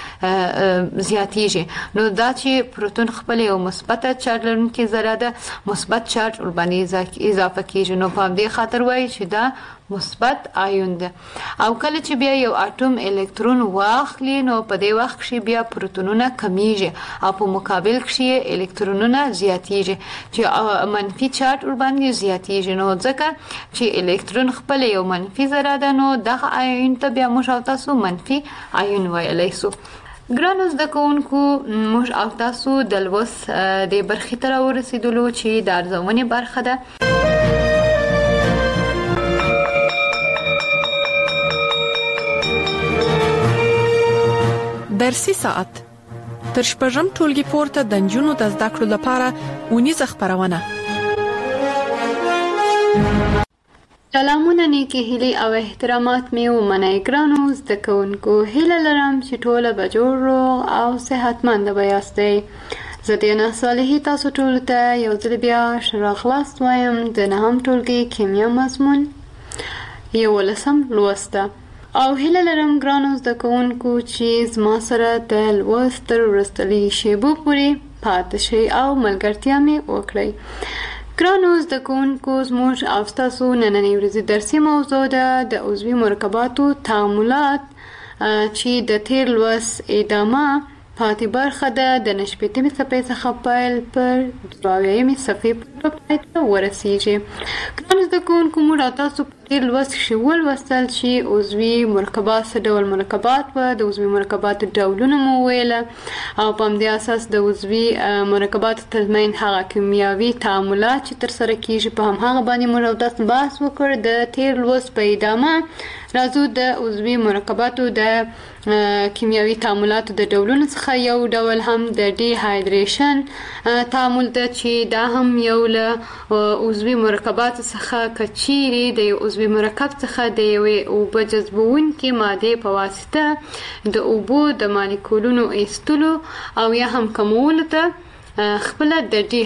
یې زیاتیږي. نو دا چې پروتون خپل یو مثبت چارج لرونکي ذره ده مثبت چارج ور باندې اضافه کیږي، نو په دې خاطر وایي چې دا مثبت آیون ده. او کله چې بیا یو اټوم الکترون واخلي نو په دې وخت کې بیا پروتونونه کمیږي او په مقابل کې الکترونونه زیاتیږي چې منفي چارج ور باندې زیاتیږي. نو ځکه چې الکترون خپل یو منفي ذره ده نو دغه آیون ته بیا موږ او تاسو منفي آیون ویلی سو. ګرانو زده کوونکو موږ او تاسو د لوست د برخې ته راورسېدلو چې د ارزونې برخه ده. درسي ساعت تر شپږم ټولګي پورته د نجونو د زده کړو لپاره ونیزه خبرونه. سلامونه نیکی هیلې او احترامات مې ومنئ. ګرانو زده کوونکو هیله لرم چې ټوله به جوړ روغ او صحتمند به یاستئ. زه دینا صالحي تاسو ټولو ته یو ځل بیا ښه راغلاست وایم د نهم ټولګي کیمیا مضمون یولسم لوست ده او هیله لرم ګرانو زده کوونکو چې زما سره د لوست تر وروستلي شیبو پورې پاتې شئ او ملګرتیا مې وکړئ. ګرانو زده کوونکو زموږ او ستاسو نننۍ ورځې درسي موضوع ده د عضوي مرکباتو تعاملات چې د تیر لوست ادامه پاتې برخه ده د نشپېتمې صفحې څخه پیل پر دویمې صفحې پورې پای ته ورسیږي. ګرانو زده کوونکو موږ او تاسو په دې لوست کښې ولوستل چې عضوي مرکبات څه ډول مرکبات وه، د عضوي مرکباتو ډولونه مو وویله او په همدې اساس د عضوي مرکباتو ترمنځ هغه کیمیاوي تعاملات چې ترسره کیږي په همهغه باندې موږ او تاسو بحث وکړ. د تیر لوست په ادامه راځو د عضوي مرکباتو د کیمیاوي تعاملاتو د ډولونو څخه یو ډول هم د ډي هایدریشن تعامل ده چې دا هم یو له عضوي مرکباتو څخه که چیرې د یو عضوي مرکب څخه د یوې اوبه جذبوونکې مادې په واسطه د اوبو د مالیکولونو ایستلو او یا هم کمولو ته خپله د ډي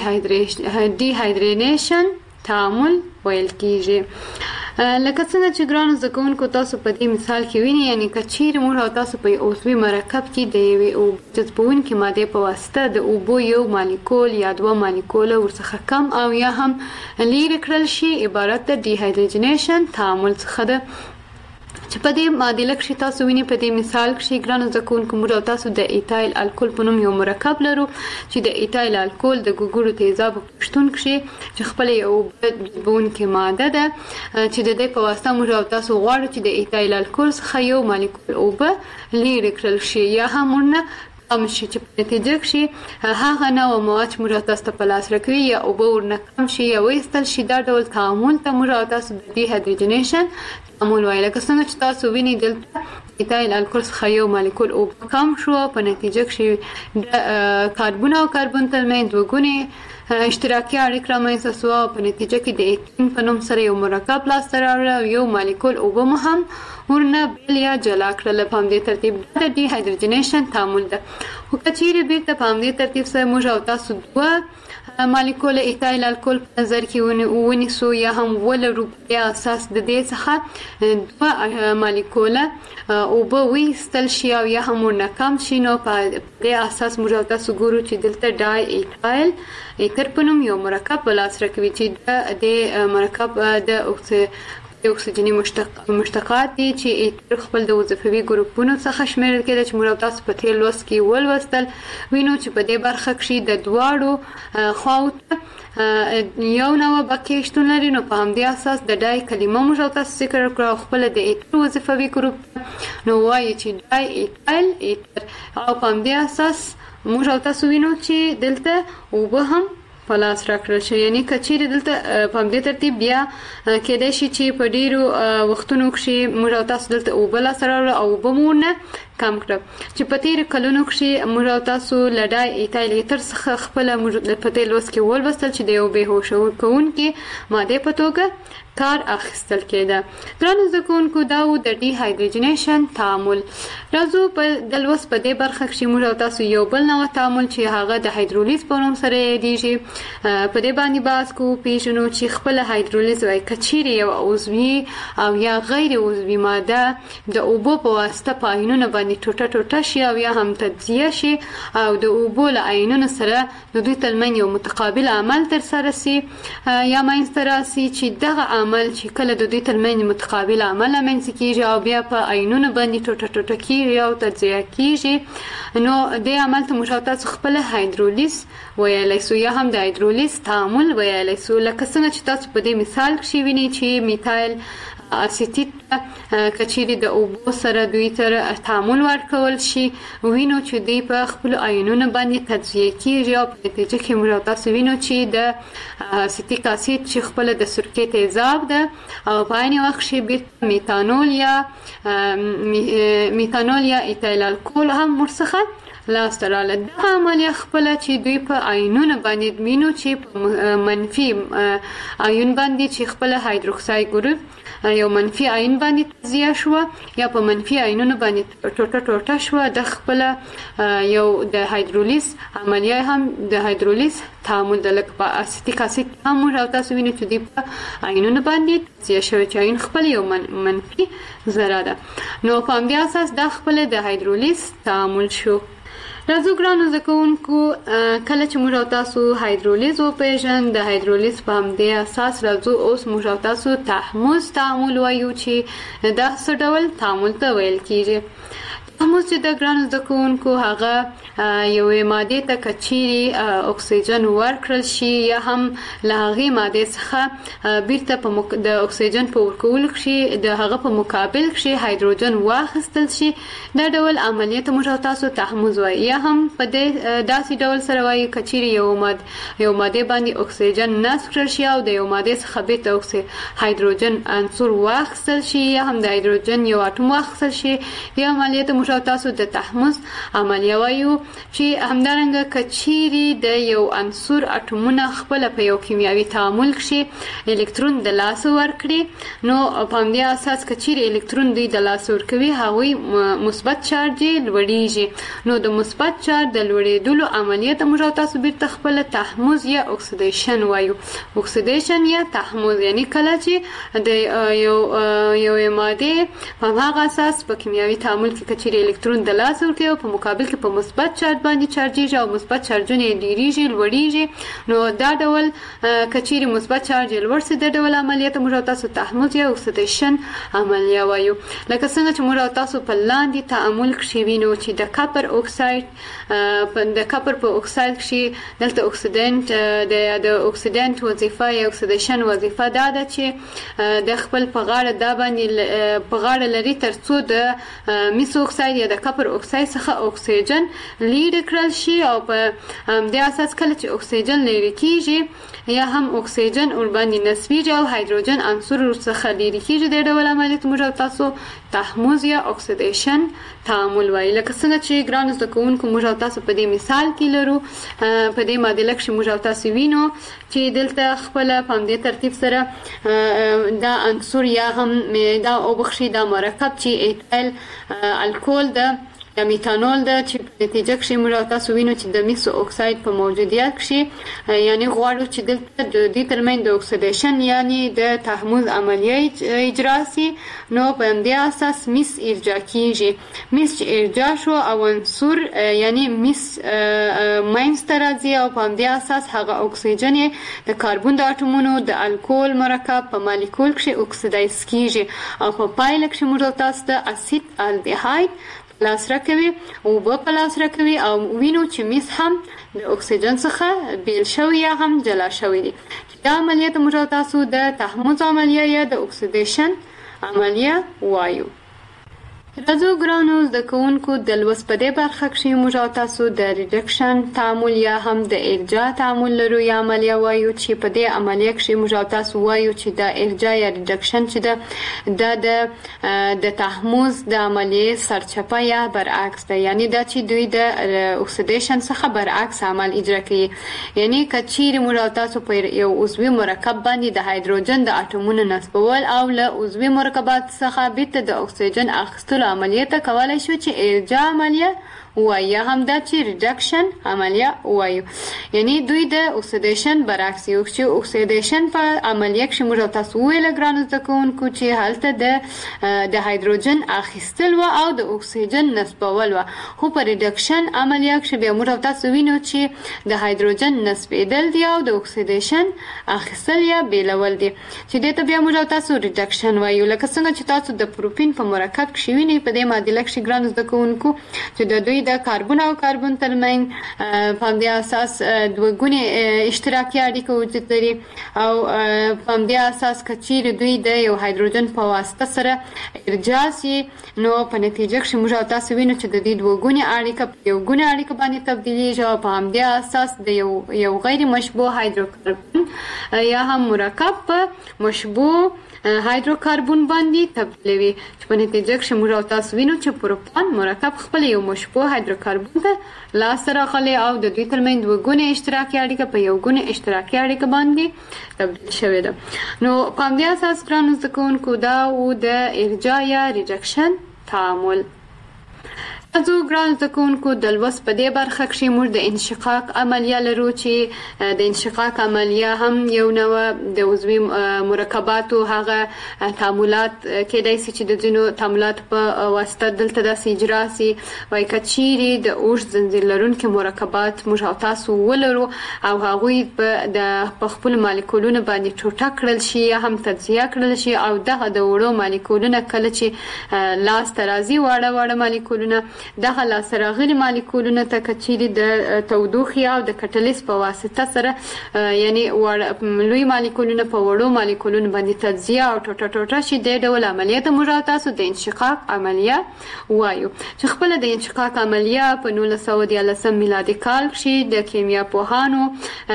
هایدرینیشن تعامل ویل کیږي. لکه څنګه چې ګرانو زده کوونکو تاسو په دې مثال کې وینئ، یعنې که چیرې موږ او تاسو په عضوي مرکب کې د یوې اوبو جذبوونکې مادې په واسطه د اوبو یو مالیکول یا دوه مالیکوله ورڅخه کم او یا هم لیرې کړل شي عبارت د ډي هایدروجنیشن تعامل څخه ده چې په دې معادله کښې تاسو وینئ. په دې مثال کښې ګرانو زده کوونکو موږ او تاسو د ایتایل الکول په نوم یو مرکب لرو چې د ایتایل الکول د ګوګړو تیزابو په شتون کښې چې خپله یو اوبه جذبوونکې ماده ده چې د دې په واسطه موږ او تاسو غواړو چې د ایتایل الکول څخه یو مالیکول اوبه لیرې کړل شي یا هم ورنه کم شي چې په نتیجه کښې هغه نوع مواد چې موږ او تاسو ته په لاس راکوي یا اوبه ورنه کم شي یا وایستل شي. دا ډول تعامل ته موږ او تاسو د ډي هایدروجنیشن تعامل وایي. لکه څنګه چې تاسو وینئ دلته ایتایل الکول څخه یو مالیکول اوبه کم شو، په نتیجه کښې د کاربن او کاربن ترمنځ دوه ګونې اشتراکي اړیکه رامنځته سوه او په نتیجه کې د ایتین په نوم سره یو مرکب لاسته راوړه او یو مالیکول اوبه مو هم ورنه بل یا جلا کړله. په همدې ترتیب د ډي هایدروجنیشن تعامل ده. خو که چیرې بیرته په همدې ترتیب سره موږ او تاسو دوه مالیکول ایتایل الکول په نظر کې ونیسو یا هم ولرو په دې اساس د دې څخه دوه مالیکوله اوبه وایستل شي او یا هم ورنه کم شي، نو په دې اساس موږ او تاسو ګورو چې دلته ډای ایتایل ایتر په نوم یو مرکب په لاس راکوي چې د مرکب د اکسیجني مشتقات دي چې ایتر خپل د وظیفوي ګروپونو څخه شمیرل کېده چې موږ او تاسو په تیر لوست کې ولوستل. وینو چې په دې برخه کښې د دواړو خواو ته یو نوع بقیې شتون لري، نو په همدې اساس د ډای کلمه موږ او تاسو ذکر کړه او خپله د ایتر وظیفوي ګروپ نو وایي چې ډای ایتایل ایتر او په همدې اساس موږ او تاسو وینو چې دلته اوبه هم په لاس راکړل شي. یعنې که چیرې دلته په همدې ترتیب بیا کېدای شي چې په ډېرو وختونو کښې موږ او تاسو دلته اوبه لاسته راوړه او اوبه مو نه کم کړه چې په تېرو کلونو کښې موږ او تاسو له ډای ایتایل ایتر څخه خپله موږ په دې لوست کې ولوستل چې د یو بې هوښه کوونکې مادې په توګه کار اخیستل کېده. ګرانو زده کوونکو دا و د ډي هایدروجنیشن تعامل. راځو په د لوست په دې برخه کښې موږ او تاسو یو بل نوع تعامل چې هغه د هایدرولیز په نوم سره یادېږي په دې باندې بحث کوو، پېژنو چې خپله هایدرولیز وایي که چیرې یو عضوي او یا غیر عضوي ماده د اوبو په واسطه په آیونونو باندې باندې ټوټه ټوټه شي او یا هم تجزیه شي او د اوبو له آیونونو سره د دوی ترمنځ یو متقابل عمل ترسره شي یا منځته راسي چې دغه عمل چې کله د دوی ترمنځ متقابل عمل منځ کېږي او بیا په آیونونو باندې ټوټه ټوټه کېږي او تجزیه کېږي نو دې عمل ته موږ تاسو خپل هایدرولیز ویلی سو یا هم د هایدرولیز تعامل ویلی سو. لکه څنګه چې تاسو په دې مثال کښې وینئ چې میتایل اسیټیټ کچېرې د اوبو سره دوی تر تعامل ورکول شي وینو چې دوی په خپلو آیونونو باندې تجزیه کېږي او په نتیجه کې موږ تاسو وینو چې د اسیټیک اسید چې خپله د سرکې تیزاب ده او په عین وخت کښې بیرته میتانول یا میتانول یا ایتایل الکول هم ورڅخه لاسته راغله. دغه عملیه خپله چې دوی په آیونونو باندې وینو چې په منفي آیون باندې چې خپله هایدروکساید ګروپ یو منفي آیون باندې تجزیه شوه یا په منفي آیونونو باندې ټوټه ټوټه شوه د خپله یو د هایدرولیز عملیه هم د هایدرولیز تعامل د لکه په اسیټیک اسید هم موږ او تاسو وینو چې دوی په آیونونو باندې تجزیه شوی چې آیون خپله یو منفي ذره ده نو په همدې اساس دا خپله د هایدرولیز تعامل شو. راځو ګرانو زده کوونکو کله چې موږ او تاسو هایدرولیز وپېژنو د هایدرولیز په همدې اساس راځو اوس موږ او تاسو تحمض تعامل وایو چې دا څه ډول تعامل ته ویل کېږي. تحمض چې د ګرانو زده کوونکو هغه یوې مادې ته که چیرې اکسیجن ورکړل شي یا هم له هغې مادې څخه بیرته د اکسیجن په ورکولو کښې د هغه په مقابل کښې هایدروجن واخیستل شي دا ډول عملیه ته موږ او تاسو تحمض وایي یا هم په دې داسې ډول سره وایي که چیرې یو ماد یو مادې باندې اکسیجن نصب کړل شي او د یو مادې څخه بیرته هایدروجن عنصر واخیستل شي یا هم د هایدروجن یو اټوم واخیستل شي یا عملیه ته موږ او تاسو د تحمض عملیه وایو چې همدارنګه که چیرې د یو عنصر اټومونه خپله په یو کیمیاوي تعامل کښې الکترون د لاسه ورکړي نو په همدې اساس که چیرې الکترون دوی د لاسه ورکوي هغوی مثبت چارج یې لوړېږي نو د مثبت چارج د لوړېدلو عملیه ته موږ او تاسو بیرته خپله تحمض یا اکسیدیشن وایو. اکسیدیشن یا تحمض یعنی کله چې د یو یوې مادې په هماغه اساس په کیمیاوي تعامل کې که چیرې الکترون د لاسه ورکوي او په مقابل کې په مثبت چارج باندې چارجېږي او مثبت چارجونه یې ډېرېږي لوړېږي نو دا ډول که چیرې مثبت چارج یې لوړ سي د ډول عملیه ته موږ او تاسو تحمض یا اکسیدیشن عملیه وایو. لکه څنګه چې موږ او تاسو په لاندې تعامل کښې وینو چې د کپر اکساید د کپر په اکساید کښې دلته اکسیدنټ د اکسیدنټ وظیفه یا اکسیدیشن وظیفه دا ده چې د خپل په غاړه دا باندې په غاړه لري تر څو د مس اکساید یا د کپر اکساید څخه اکسیجن لرې کړل شي او په دې اساس کله چې اکسیجن لرې کېږي یا هم اکسیجن ورباندې نصبېږي او هایدروجن عنصر ورڅخه لرې کېږي د ډول عملیه ته موږ او تاسو تحمض یا اکسیدیشن تعامل وایي. لکه څنګه چې ګرانو زده کوونکو موږ او تاسو په دې مثال کې لرو په دې معادله کښې موږ او تاسو وینو چې دلته خپله په همدې ترتیب سره دا عنصر یا هم دا وبخښئ دا مرکب چې ایتایل الکول ده یا میتانول ده چې په نتیجه کښې موږ او تاسو وینو چې د مس اکساید په موجودیت کښې یعنې غواړو چې دلته د دې ترمنځ د اکسیدیشن یعنې د تحمض عملیه اجرا سي نو په همدې اساس مس ارجاع کېږي. مس چې ارجاع شو او عنصر یعنې مس منځته راځي او په همدې اساس هغه اکسیجن یې د کاربن د اټومونو د الکول مرکب په مالیکول کښې اکسیدایز کېږي او په پایله کښې موږ او تاسو د اسید الډیهاید لاس راکوي اوبه په لاس راکوي او وینو چې مس هم د اکسیجن څخه بیل شوی یا هم جلا شوی دی. دا عملیه ته موږ تاسو د تحمض عملیه یا د اکسیدیشن عملیه وایو. راځو ګرانو زده کوونکو د لوست په دې برخه کښې موږ او تاسو د ریډکشن تعامل یا هم د ارجاع تعامل لرو یا عملیه وایو چې په دې عملیه کښې موږ او تاسو وایو چې د ارجاع یا ریډکشن چې ده دا د د تحمض د عملیې سرچپه یا برعکس ده یعنې دا چې دوی د اکسیدیشن څخه برعکس عمل اجرا کوي یعنې که چیرې موږ او تاسو په یو عضوي مرکب باندې د هایدروجن د اټومونو نصبول او له عضوي مرکبات څخه بیرته د اکسیجن اخیستلو عملیه ته کولای شو چې ارجاع عملیه وایي یا هم دا چې ریډکشن عملیه وایو. یعنی دوی د اکسیدیشن برعکس یو چې اکسیدیشن په عملیه کې موږ تاسو ویل ګرانو زده کوونکو چې هلته د د هایدروجن اخیستل و او د اکسیجن نسبول و، خو په ریډکشن عملیه کې بیا موږ تاسو وینو چې د هایدروجن نسبیدل دی او د اکسیدیشن اخیستل یا بیلول دي چې دې ته بیا موږ تاسو ریډکشن وایو. لکه څنګه چې تاسو د پروپین په مرکب کې وینئ په دې معادله کې ګرانو زده کوونکو چې د دوی د کاربن او کاربن ترمنځ په همدې اساس دوه ګونې اشتراکي اړیکه وجود لري او په همدې اساس که چیرې دوی د یو هایدروجن په واسطه سره ارجاع سي نو په نتیجه کې موږ تاسو وینو چې د دې دوه ګونې اړیکه په یو ګونې اړیکه باندې تبدیلیږي او په همدې اساس د یو یو غیر مشبوع هایدروکاربن یا هم مرکب په مشبوع هایدروکاربن باندې تبدیلوي چې په نتیجه کې موږ تاسو وینو چې پروپان مرکب خپل یو مشبوع هایدروکاربن ته لاسته راغلی او د دوی ترمنځ دوه ګونې اشتراکي اړیکه په یو ګونې اشتراکي اړیکه باندې تبدیل شوې ده. نو په همدې اساس ګرانو زده کوونکو دا و د ارجاع یا ریډکشن تعامل. تاسو ګران زده کوونکو د لوست په دې برخه کې موږ د انشقاق عملیه لرو چې د انشقاق عملیه هم یو نوع د عضوي مرکباتو هغه تعاملات کېدای شي چې د ځینو تعاملات په واسطه دلته داسې اجرا سي وایي که چیرې د اوږد زنځیر لرونکي مرکبات موږ او تاسو ولرو او هغوی په خپلو مالیکولونو باندې ټوټه کړل شي یا هم تجزیه کړل شي او دغه د وړو مالیکولونه کله چې لاسته راځي واړه واړه مالیکولونه دغه لاسته راغلي مالیکولونه ته که چیرې د تودوخې او د کټلیس په واسطه سره یعنی لوی مالیکولونه په وړو مالیکولونو باندې تجزیه او ټوټه ټوټه شي دې ډول عملیه ته موږ تاسو د انشقاق عملیه وایو چې خپله د انشقاق عملیه په نولس سوه دیارلسم میلادي کال کښې د کیمیا پوهانو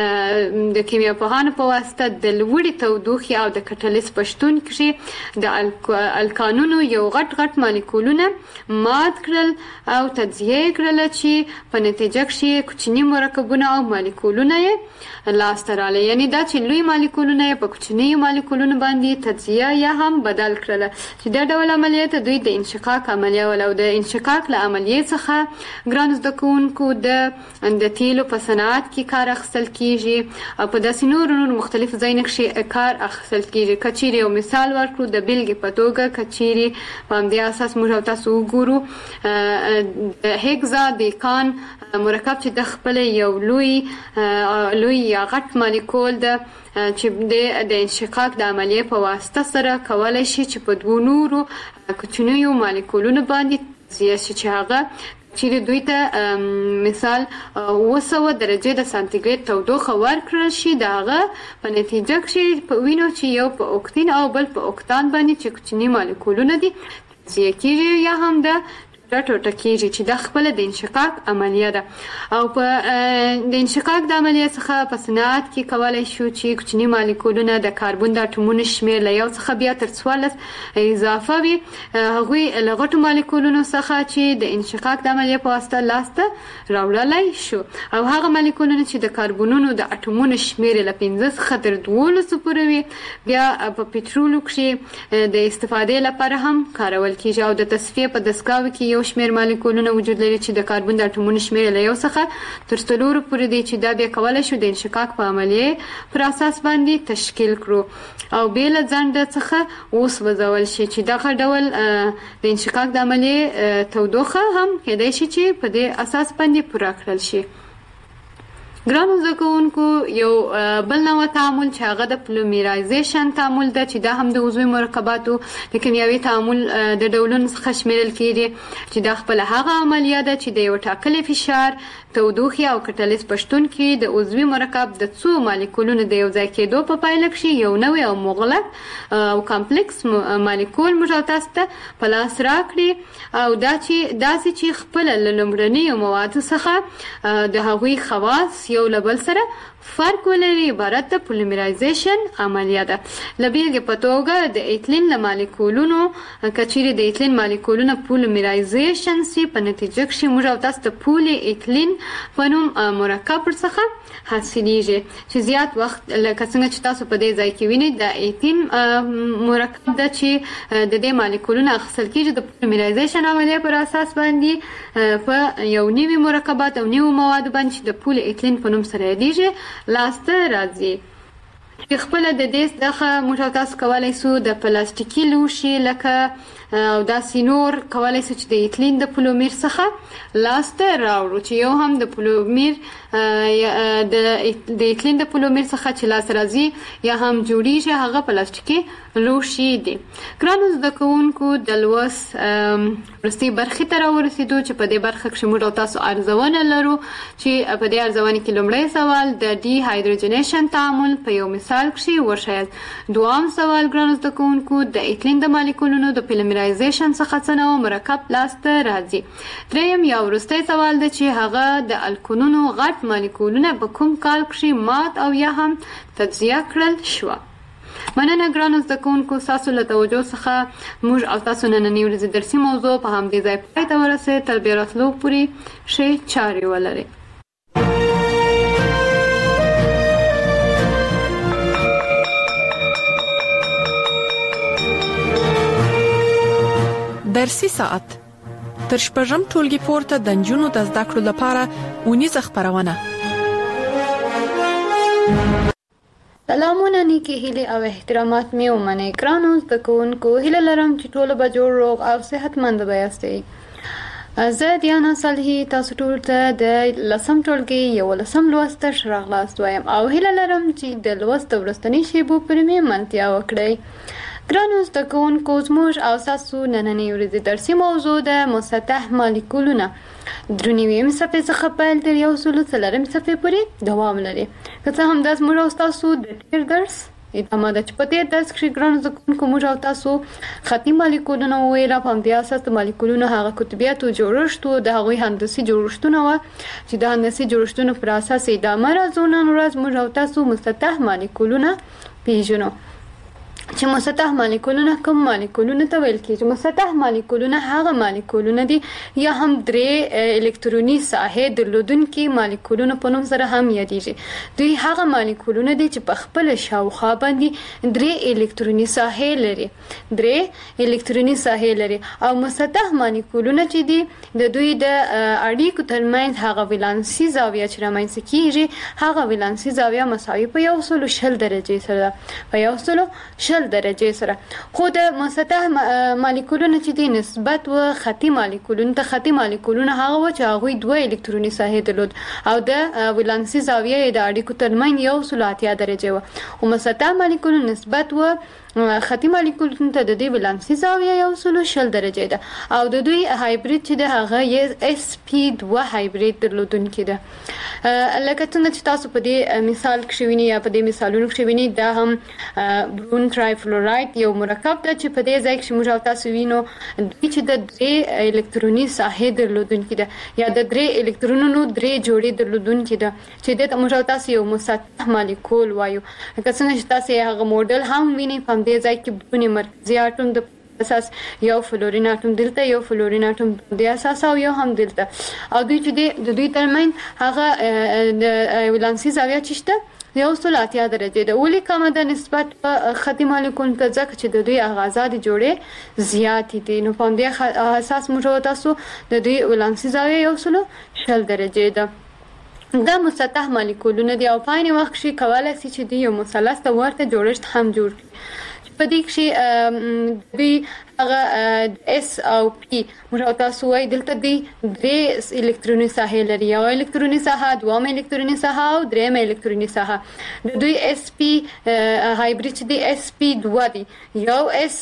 د کیمیا پوهانو په واسطه د لوړې تودوخې او د کټلیس په شتون کښې د الکانونو یو غټ غټ مالیکولونه مات کړل او تجزیه کړل چې په نتیجه کې کوچني مرکبونه او مالیکولونه یې لاسته راغلي. یعنی دا چې لوی مالیکولونه یې په کوچنیو مالیکولونو باندې تجزیه یا هم بدل کړل چې دا ډول عملیه ته دوی د انشقاق عملیه ویل. او د انشقاق له عملیې څخه ګرانو زده کوونکو د د تیلو په صنعت کې کار اخیستل کیږي او په داسې نورو نورو مختلف ځایونو کې کار اخیستل کیږي. که چیرې یو مثال ورکړو د بیلګې په توګه که چیرې په همدې اساس موږ تاسو وګورو د هیګزا دیکان مرکب چې د خپل یو لوی لوی یا غټ مالیکول د چې د انشقاق د عملیې په واسطه سره کولی شي چې په دوو نورو کوچنیو مالیکولونو باندې تجزیه شي چې هغه چیرې دوی ته مثال اوه سوه درجې د سانتیګریډ تودوخه ورکړل شي د هغه په نتیجه کې په وینو چې یو په اوکتین او بل په اوکتان باندې چې کوچني مالیکولونه دي تجزیه کیږي یا هم د ټوټه کیږي چې دا خپله د انشقاق عملیه ده. او په د انشقاق د عملیې څخه په صنعت کې کولی شو چې کوچني مالیکولونه د کاربن د اټومونو شمېر له یو څخه بیا تر څوارلس اضافه وي هغوی له غټو مالیکولونو څخه چې د انشقاق د عملیې په واسطه لاسته راوړلی شو او هغه مالیکولونه چې د کاربنونو د اټومونو شمېر له پنځه څخه تر دولسو پورې وي بیا په پټرولو کې د استفادې لپاره هم کارول کیږي او د تصفیې په دستګاو کې یو شمېر مالیکولونه وجود لري چې د کاربن د اټومونو شمېر له یو څخه تر څلورو پورې دی چې دا بیا کولی شو د انشقاق په عملیې پر اساس باندې تشکیل کړو او بې له ځنډ څخه وسوځول شي چې دغه ډول د انشقاق د عملیې تودوخه هم کېدای شي چې په دې اساس باندې پوره کړل شي. ګرانو زده کوونکو یو بل نوع تعامل چې هغه د پلیمرایزیشن تعامل ده چې دا هم د عضوي مرکباتو د کیمیاوي تعامل د ډولونو څخه شمیرل کیږي چې دا خپله هغه عملیه ده چې د یو ټاکلي فشار تودوخې او کټلیس په شتون کې د عضوي مرکب د څو مالیکولونو د یو ځای کېدو په پایله کې یو نوی او مغلق او کمپلیکس مالیکول موږ تاسو ته په لاس راکړي او دا چې داسې چې خپله له لومړنیو موادو څخه د هغوی خواص یو له بل سره فرق ولري عبارت د پولیمرایزیشن عملیه ده. له بیلګې په توګه د ایتلین له مالیکولونو که چیرې د ایتلین مالیکولونه پولیمرایزیشن سي په نتیجه کې موږ او تاسو د پولی ایتلین په نوم مرکب ورڅخه حاصلیږي چې زیات وخت لکه څنګه چې تاسو په دې ځای کې وینئ د ایتین مرکب ده چې د دې مالیکولونه اخیستل کېږي د پولیمرایزیشن عملیه پر اساس باندې په یو نوي مرکبات او نوي موادو باندې چې د پولی ایتلین په نوم سره یادیږي لاسته راځي. چې خپله د دې څخه موږ تاسو کولی سو د پلاستیکي لوښي لکه او داسې نور کولی سو چې د ایتلین د پولومیر څخه لاسته راوړو چې یو هم د پولومیر د ایتلین د پولومیر څخه چې لاسته راځي یا هم جوړیږي هغه پلاستیکي لوښي دي. ګرانو زده کوونکو د لوست وروستۍ برخې ته راورسېدو چې په دې برخه کې موږ او تاسو ارزونه لرو چې په دې ارزونه کې لومړی سوال د ډي هایدروجنیشن تعامل په یو مثال کې ورشاید. دوام سوال ګرانو زده کوونکو د ایتلین د مالیکولونو د پولیمرایزیشن څخه څه نوع مرکب لاسته راځي. دریم یا وروستی سوال دی چې هغه د الکونونو غټ مالیکولونه په کوم کال کې مات او یا هم تجزیه کړل شوه. مننه ګرانو زده کوونکو ستاسو له توجه څخه موږ او تاسو نننۍ ورځې درسي موضوع په همدې ځای پای ته ورسېد. تر بیا راتلو پورې ښې چارې ولرئ. درسي ساعت تر شپږم ټولګي پورته د نجونو د زده کړو لپاره اونیزه خپرونه. سلامونه نیکی هیله او احترامات می ومنئ. ګرانو زده کوونکو هیله لرم چې ټول به جوړ روغ او صحتمند یاستئ. زه دیانا صالحي تاسو ټول ته د لسم ټولګي یولسم لوست ته ښه راغلاست وایم او هیله لرم چې د لوست وروستنۍ شیبو پورې مې منتیا وکړئ. ګرانو زده کوونکو زموږ او ستاسو نننۍ ورځې درسي موضوع د مسطح مالیکولونه درې نوي صفحې څخه پیل تر یو سل څلورمې صفحې پورې دوام لري. که څه هم دا زموږ او ستاسو د تېر درس ادامه ده چې په تېر درس کې ګرانو زده کوونکو موږ او تاسو خطي مالیکولونه وویل. په همدې اساس د مالیکولونو هغه قطبیت او جوړښت و د هغوی هندسي جوړښتونه وه چې د هندسي جوړښتونو پر اساس ادامه راځو. نن ورځ موږ او تاسو مسطح مالیکولونه پیژنو چې مسطح مالیکولونه کوم مالیکولونه ته ویل کېږي. مسطح مالیکولونه هغه مالیکولونه دي یا هم درې الکتروني ساحې درلودونکي مالیکولونه په نوم سره هم یادېږي. دوی هغه مالیکولونه دي چې په خپل شاوخوا باندې درې الکتروني ساحې لري درې الکتروني ساحې لري او مسطح مالیکولونه چې دي د دوی د اړیکو ترمنځ هغه ولانسي زاویه چې رامنځته کېږي هغه ولانسي زاویه مساوي په یو سل شل درجې سره په یو سل شل درجه سره. خو د مسطح مالیکولونو چې د نسبت و خطي مالیکولونو ته خطي مالیکولونه هغه و چې هغوی دوه الکتروني ساحې درلود او د ولانسي زاویه د اړیکو ترمنځ یو سل اتیا درجه و. او مسطح مالیکولونو نسبت و خطي مالیکولونو ته د دې ولانسي زاویه یو سل شل درجه ده او د دوی هایبرید چې د هغه اس پی دوه هایبرید درلودونکي ده. لکه څنګه چې تاسو په دې مثال کې وینئ یا په دې مثالونو کې وینئ دا هم برون ټرای فلوراید یو مرکب ده چې په دې ځای کې موږ تاسو وینو دوی چې د درې الکتروني ساحې درلودونکي ده یا د درې الکترونونو درې جوړې درلودونکي ده چې د موږ تاسو یو مسطح مالیکول وایو. لکه څنګه چې تاسو هغه موډل هم وینئ په دې ځای کې بدون مرکزي اټوم د اساس یو فلورین اټوم دلته یو فلورین اټوم د اساس او یو هم دلته او دوی چې د دوی ترمنځ هغه د ولانسي زاویه چې شته یو سل اتیا درجه ده. ولې کمه ده نسبت په خطي مالیکول ته ځکه چې د دوی آغازات جوړې زیاتې دي. نو په همدې اساس موږ تاسو د دوی ولانسي زاویه یو سل شل درجه ده. دا مسطح مالیکولونه دي او په عین وخت کې کولی شي چې د یو مثلث ته ورته جوړښت هم جوړ کړي. په دې کې دوی هغه اس او پی موږ تاسو وایي دلته دی درې الکتروني ساحې لري. یو الکتروني ساحه دویم الکتروني ساحه او دریم الکتروني ساحه. د دوی اس پی هایبرید چې دی اس پی دوه دی یو اس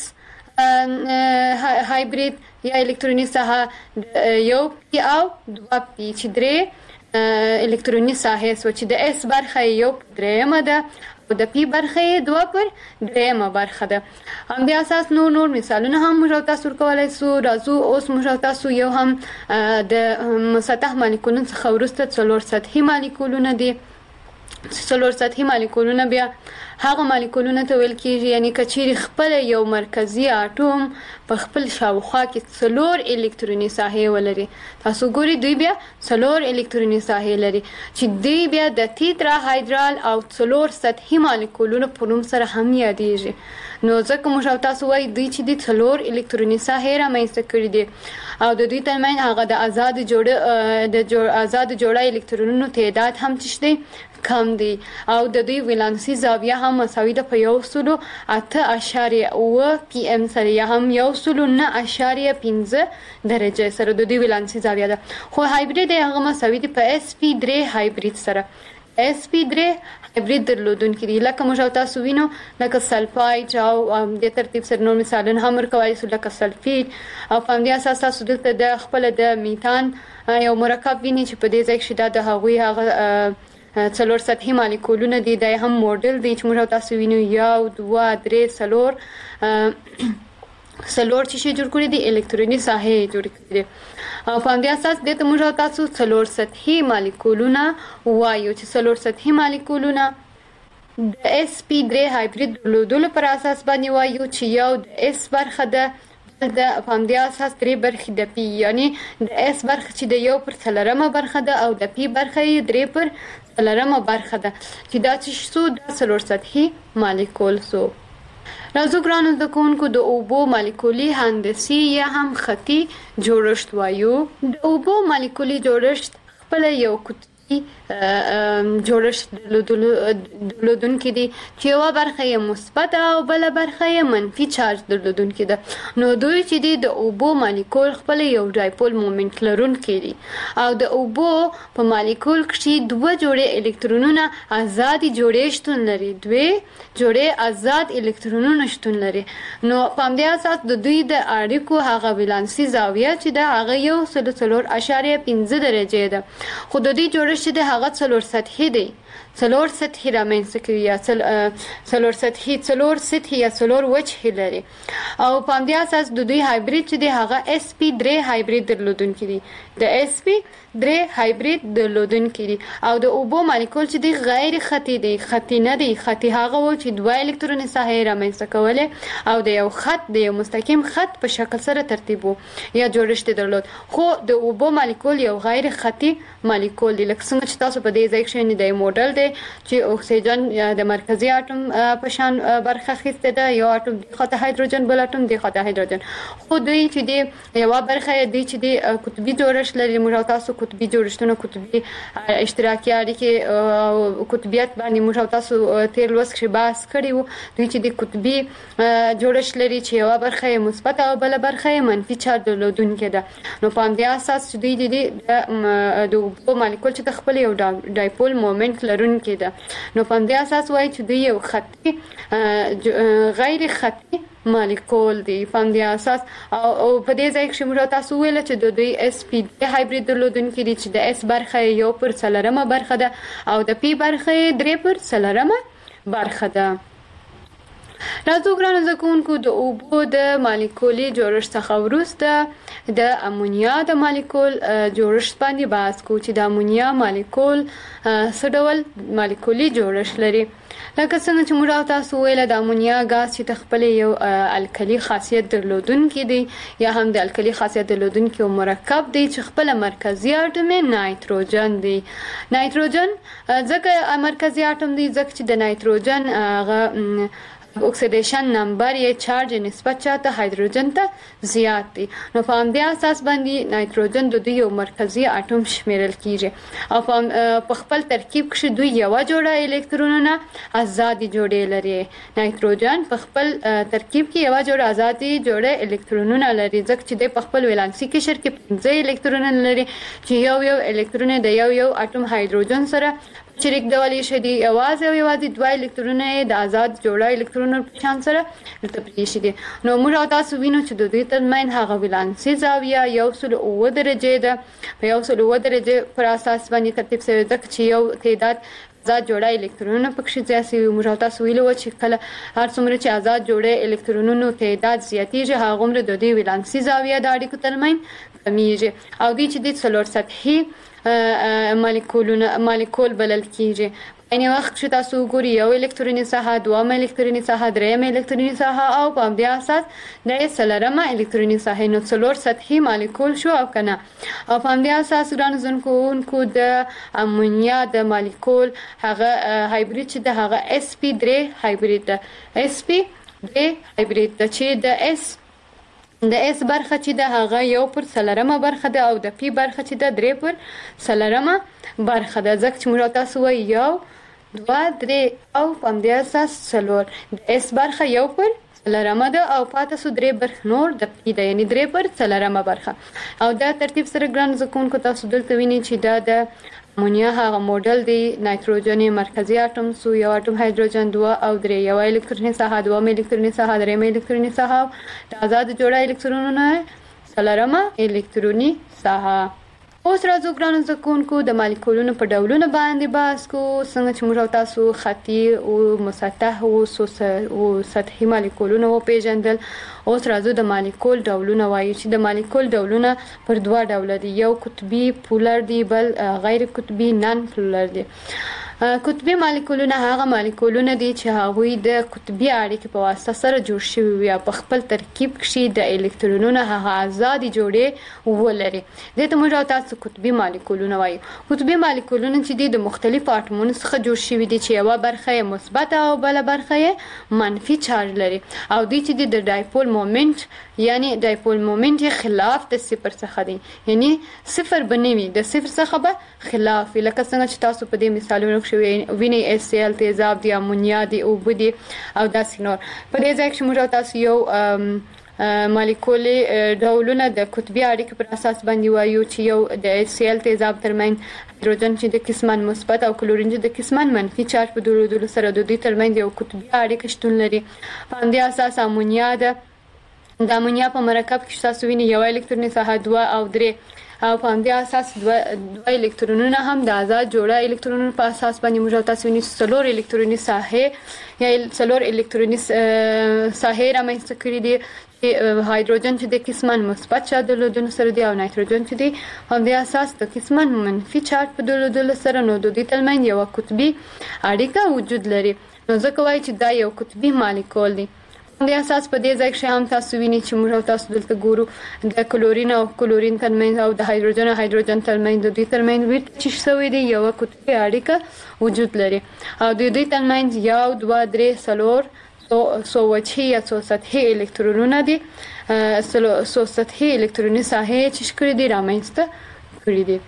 هایبرید یا الکتروني ساحه یو پی او دوه پی چې درې الکتروني ساحه سو چې د اس برخه یو درېمه ده او د پی برخه دوه پر درېمه برخه ده. هم د اساس نور نور مثالونه هم موږ تاسو ورکولای سو. راځو اوس موږ تاسو یو هم د مسطح مالیکولونو څخه وروسته څلور سطحي مالیکولونه دي. څلور سطحي مالیکولونه بیا هغه مالیکولونه ته ویل کېږي یعنی کچېرې خپل یو مرکزی اټوم په خپل شاوخوا کې څلور الکتروني ساحې ولري. تاسو ګورئ دوی بیا څلور الکتروني ساحې لري چې دوی بیا د تیترا هایدرال او څلور سطحي مالیکولونو په نوم سره هم یادېږي. نو ځکه موږ تاسو وایي دوی چې د څلور الکتروني ساحې رامنځته کړي دي او د دوی ترمنځ هغه د آزاد جوړه د جوړ آزاد جوړه الکترونونو تعداد هم څه کم دی او د دوی ولانسي زاویه هم مساوي ده په یو سلو اته اشاریه اوه پی ام سره یا هم یو سلو نه اشاریه پنځه درجه سره د دوی ولانسي زاویه ده. خو هایبرید هغه مساوي دي په اس پی درې هایبرید سره. اس پی درې هایبرید درلودونکي دي لکه موږ تاسو وینو لکه سلفاید او د ترتیب سره نور مثالونه هم ورکولی سو لکه سلفید او په همدې اساس تاسو دلته د خپل د میتان یو مرکب ویني چې په دې ځای کې دا د هغوی هغه څلور سطحي مالیکولونه دي. دا هم موډل دی چې موږ تاسو وینو یو دوه درې څلور څلور چې شي جوړ کړي دي الکتروني ساحې جوړ کړي دي او په همدې اساس دې ته موږ تاسو څلور سطحي مالیکولونه وایو چې څلور سطحي مالیکولونه د اس پی درې هایبرید درلودلو پر اساس باندې وایو چې یو د اس برخه ده د په همدې اساس درې برخې د پی یعنی د اس برخه چې د یو پر څلورمه برخه ده او د پی برخه یې درې پر څلورمه برخه ده چې دا چې سو د څلور سطحي مالیکول سو. راځو ګرانو زده کوونکو د اوبو مالیکولي هندسي یا هم خطي جوړښت وایو. د اوبو مالیکولي جوړښت خپل یو قطبي جوړښت درلودونکي دي چې یوه برخه یې مثبت او بله برخه یې منفي چارج درلودونکي ده. نو دوی چې دي د اوبو مالیکول خپل یو ډایپول مومنټ لرونکي دي او د اوبو په مالیکول کې دوه جوړې الکترونونه آزادي جوړې شتون لري دوی جوړې آزاد الکترونونه شتون لري. نو په همدې اساس د دوی د اړیکو هغه ولانسي زاویه چې ده هغه یو سلو څلور اشاریه پنځه درجې ده. خو د دوی جوړښت چې د هغه څلور سطحي دی څلور سطحي رامنځته کوي یا څلور سطحي څلور سطحي یا څلور وجهې لري او په همدې اساس د دوی هایبرید چې دی هغه اس پی درې هایبرید درلودونکي دي. د اس پی درې هایبرید درلودونکي دي او د اوبو مالیکول چې دی غیر خطي دی خطي نه دی. خطي هغه و چې دوه الکتروني ساحې رامنځته کولې او د یو خط د یو مستقیم خط په شکل سره ترتیب و یا جوړښت درلود. خو د اوبو مالیکول یو غیر خطي مالیکول دی لکه څنګه چې تاسو په دې ځای کې د موډل دی چې اکسیجن د مرکزی اټوم په شان برخه اخیسته ده یو اټوم د خواته هایدروجن بل اټوم د خواته هایدروجن. خو دوی چې دی یوه برخه دی چې دی قطبي جوړښت لري. موږ تاسو قطبي جوړښتونه قطبي اشتراکي اړیکې قطبیت باندې موږ تاسو تیر لوست کې بحث کړی وو. دوی چې دی قطبي جوړښت لري چې یوه برخه یې مثبت او بله برخه یې منفي چارج درلودونکې ده. نو په همدې اساس چې دوی د اوبو مالیکول چې د خپل یو ډایپول مومنټ لرونکي ده. نو په همدې اساس وایي چې دوی یو خطي غیر خطي مالیکول دی. په همدې اساس او په دې ځای کې موږ تاسو ویل چې د دوی اس پی هایبرید درلودونکي دي چې د اس برخه یو پر څلورمه برخه ده او د پی برخه درې پر څلورمه برخه ده. راځو ګرانو زده کوونکو د اوبو د مالیکولي جوړښت څخه وروسته د امونیا د مالیکول جوړښت باندې بحث کوو چې د امونیا مالیکول څه ډول مالیکولي جوړښت لري. لکه څنګه چې موږ تاسو ویل د امونیا غاز چې خپل یو الکلي خاصیت درلودونکي دی یا هم د الکلي خاصیت درلودونکي یو مرکب دی چې خپل مرکزی اټوم نایتروجن دی. نایتروجن ځکه مرکزی اټوم دی ځکه چې د نایتروجن هغه اکسیدیشن نمبر یا چارج نسبت چاته هایدروجن ته زیات دی. نو په همدې اساس باندې نایتروجن د دوی یو مرکزی اټوم شمیرل کیږي او په خپل ترکیب کې دوی یوه جوړه الکترونونه آزادي جوړې لري. نایتروجن په خپل ترکیب کې یوه جوړه آزادي جوړه الکترونونه لري ځکه چې دوی په خپل ولانسي قشر کې پنځه الکترونونه لري چې یو یو الکترون د یو یو اټوم هایدروجن سره شریک ډول شي دي یوازې او یوازې دوه الکترونونه د آزاد جوړه الکترونونو په شان سره ارتباطي شي دي. نو موږ تاسو وینو چې د دوی ترمن هغه ولانسي زاویه یو سل اووه درجې ده. په یو سل اووه درجې پر اساس باندې ترتیب شوی ده چې یو تعداد آزاد جوړه الکترونونه پکې ځاسي. موږ تاسو ویلو چې کله هر څومره چې آزاد جوړه الکترونونو تعداد زیاتیږي هغه عمر د دوی ولانسي زاویه د اړیکو ترمن کمیږي او دې چې د څلور سطحي مالیکولونه مالیکول بلل کیږي. ان وخت چې تاسو ګوري یو الکتروني ساحه دوه الکتروني ساحه دریم الکتروني ساحه او په دې اساس د سلرمه الکتروني ساحه نو څلور سطحي مالیکول شو او کنه. او په دې اساس ګرانزونکو کو د امونیا د مالیکول هغه هایبرید چې د هغه اس پی درې هایبرید ده. اس پی درې هایبرید ده چې د اس د اس برخه چې د هغه یو پر سلرمه برخه ده او د پی برخه چې د درې پر سلرمه برخه ده. ځکه چې موږ تاسو وایو یو دوه درې او په دې اساس څلور د اس برخه یو پر سلرمه ده او پاتې سو درې برخه نور د پی ده یعنی درې پر سلرمه برخه. او دا ترتیب سره ګران زکون کو تاسو دلته ویني چې دا د امونیا هغه موډل دی. نایتروجن مرکزی اټوم سو یو اټوم هایدروجن دوه او درې یو الکتروني ساحه دوه الکتروني ساحه درې الکتروني ساحه د آزاد جوړه الکترونونه سلرمه الکتروني ساحه. اوس راځو ګرانو زکونکو د مالیکولونو په ډولونو باندې بحث کو. څنګه چې موږ تاسو خطي او مسطح او سطحي مالیکولونه و پیژندل. اوس راځو د مالیکول ډولونه وایو چې د مالیکول ډولونه پر دوه ډول دي. یو قطبي پولر دی بل غیر قطبي نان پولر دی. قطبي مالیکولونه هغه مالیکولونه دي چې هغوی د قطبي اړیکې په واسطه سره جوړ شوي وي او په خپل ترکیب کې د الکترونونو هغه آزادې جوړې ولري. دې ته موږ تاسو قطبي مالیکولونه وایو. قطبي مالیکولونه چې دي د مختلفو اټومونو څخه جوړ شوي دي چې یوه برخه یې مثبت او بله برخه یې منفي چارج لري او دوی چې دي د ډایپول مومنت یعنی ډایپول مومنت یې خلاف د صفر څخه دی یعنی صفر به نه وي د صفر څخه به خلاف وي. لکه څنګه چې تاسو په دې مثالونو ویني اس سی ال تیزاب دی امونیا دی اوبه دي او داسې نور. په دې ځای کې موږ تاسو یو مالیکول ډولونه د قطبي اړیکې پر اساس باندې وایو چې یو د اس سی ال تیزاب ترمن هایدروجن چې د قسمان مثبت او کلورین چې د قسمان منفي چارج په درلودلو سره د دوی ترمن یو قطبي اړیکه شتون لري. په دې اساس امونیا ده د امونیا په مرکب کې تاسو ویني یو الکتروني ساحه دوه او درې او په دې اساس دوه دوه الکترونونه هم د آزاد جوړه الکترونونو په اساس باندې موږ تاسو ویني څلور الکتروني ساحه یا څلور الکتروني ساحه رامنځته کړي دي. هایدروجن چې د قسمان مثبت چارج درلودلو سره دی او نایتروجن چې دی په دې اساس د قسمان منفي چارج په درلودلو سره نو د دې ترمن یو قطبي اړیکه وجود لري. نو ځکه وایي چې دا یو قطبي مالیکول دی. د اساس په دې ځای کې هم تاسو ویني چې موږ تاسو دلته ګورو د کلورین او کلورین ترمنځ او د هایدروجن او هایدروجن ترمنځ د دوی ترمنځ ورته چې شوی دی یو قطبي اړیکه وجود لري او د دوی ترمنځ یو دوه درې څلور څو وجهي یا څو سطحي الکترونونه دي. څو سطحي الکتروني ساحې چې شکل دي رامنځته کړي دي.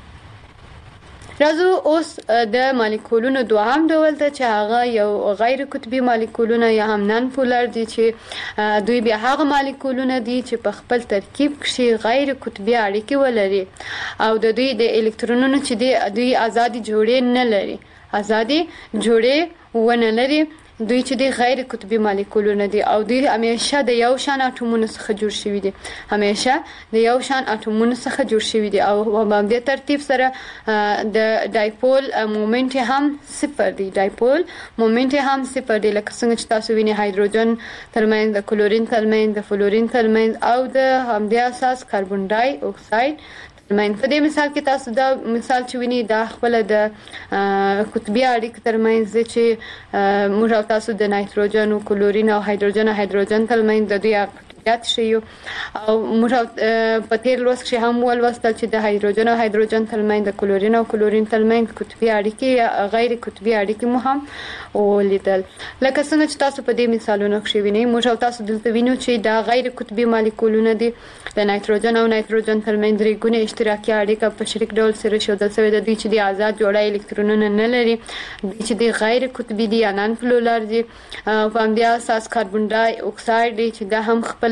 راځو اوس د مالیکولونو دوهم ډول ته چې هغه یو غیر قطبي مالیکولونه یا هم نان پولر دي چې دوی بیا هغه مالیکولونه دي چې په خپل ترکیب کې غیر قطبي اړیکې ولري او د دوی د الکترونونو چې دی دوی آزادي جوړې نه لري آزادي جوړې ونه لري. دوی چې د غیر قطبي مالیکولونه دي او دوی همیشه د یو شان اټومونو څخه جوړ شوي دي همیشه د یو شان اټومونو څخه جوړ شوي دي او په دې ترتیب سره د ډایپول مومنت هم صفر دی. ډایپول مومنت هم صفر دی. لکه څنګه چې تاسو ویني هایدروجن ترمنځ د کلورین ترمنځ د فلورین ترمنځ او د همدې اساس کاربن ډای اکساید ترمنځ. په دې مثال کې تاسو دا مثال چې ویني دا خپل د قطبي اړیکې ترمنځ چې موږ تاسو د نایتروجن او کلورین او هایدروجن او هایدروجن ترمنځ د دوی اړیکې شي او موږ په تیر لوست کې هم ولوستل چې د هایدروجن او هایدروجن ترمنځ د کلورین او کلورین ترمنځ قطبي اړیکې غیر قطبي اړیکې مو هم ولیدل. لکه څنګه چې تاسو په دې مثالونو کې وینئ موږ تاسو دلته وینو چې دا غیر قطبي مالیکولونه دي. د نایتروجن او نایتروجن ترمنځ درې ګونې اشتراکي اړیکه په شریک ډول سره ښودل شوې ده. دوی چې د آزاد جوړه الکترونونه نه لري دوی چې د غیر قطبي دي یا نان پولر دي. په همدې اساس کاربن ډای اکساید دی چې دا هم خپل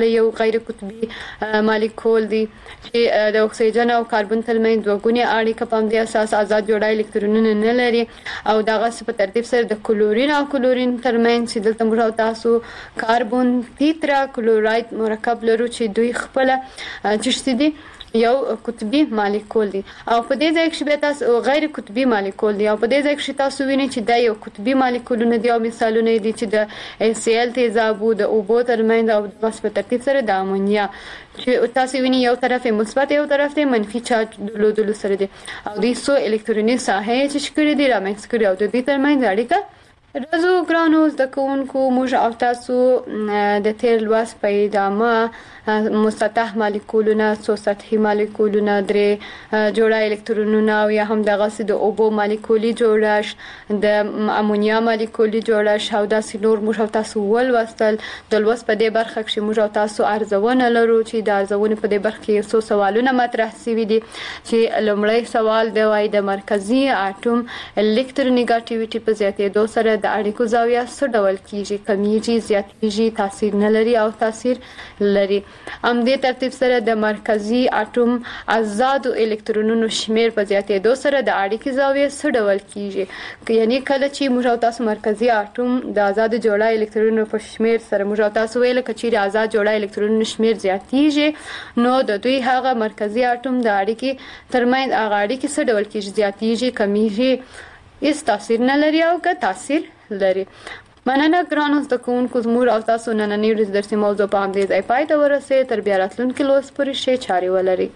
مالیکول یو غیر قطبي مالیکول دی چې د اکسیجن او کاربن ترمنځ دوه ګونې اړیکه په همدې اساس آزاد جوړه الکترونونه نه لري او دغه په ترتیب سره د کلورین او کلورین ترمنځ چې دلته موږ تاسو کاربن تیترا کلوراید مرکب لرو چې دوی خپل چې دي یو قطبي مالیکول دی او په دې ځای کې تاسو غیر قطبي مالیکول دی او په دې ځای کې تاسو وینئ چې دا یو قطبي مالیکولونه دی او مثالونه دي چې د ال سی ال تیزابو د اوبو ترمنځ او بس په ترتیب سره د امونیا چې تاسو وینئ یو طرف مثبت یو طرف ته منفي چارج درلودلو سره دی او دوی سو الکتروني ساحه چې شکړې دي رامکس کړي او د دې ترمنځ اړیکه راځو ګرانو زده کوونکو موږ او تاسو د تیر لوست په ادامه مسطح مالیکولونه څو سطحي مالیکولونه درې جوړه الکترونونه او یا هم دغه د اوبو مالیکولي جوړښت د امونیا مالیکولي جوړښت او داسې نور موږ او تاسو ولوستل د لوست په دې برخه کې موږ او تاسو ارزونه لرو چې د ارزونې په دې برخه کې څو سوالونه مطرح شوي دي چې لومړی سوال دی وايي د مرکزي اټوم الکترونیګټیویټي په زیاتېدو سره د اړیکو زاویه څه ډول کیږي کمیږي زیاتېږي تاثیر نه لري او تاثیر لري ام دې ترتیب سره د مرکزي اټوم آزاد الکترونونو شمیر په زیاتېدو سره د اړیکې زاویه څه ډول کیږي یعنی کله چې موږ تاسو مرکزي اټوم د آزاد جوړه الکترونونو په شمیر سره موږ تاسو ویل کچې آزاد جوړه الکترونونو شمیر زیاتېږي نو د دوی هغه مرکزي اټوم د اړیکې ترمنځ هغه اړیکې څه ډول کیږي زیاتېږي کمیږي هیڅ تاثیر نه لري او که تاثیر لري مننه ګرانو زده کوونکو زموږ او تاسو نننۍ ورځ درسي موضوع په همدې ځای پای ته ورسېد تر بیا راتلونکي لوست پورې ښې چارې ولرئ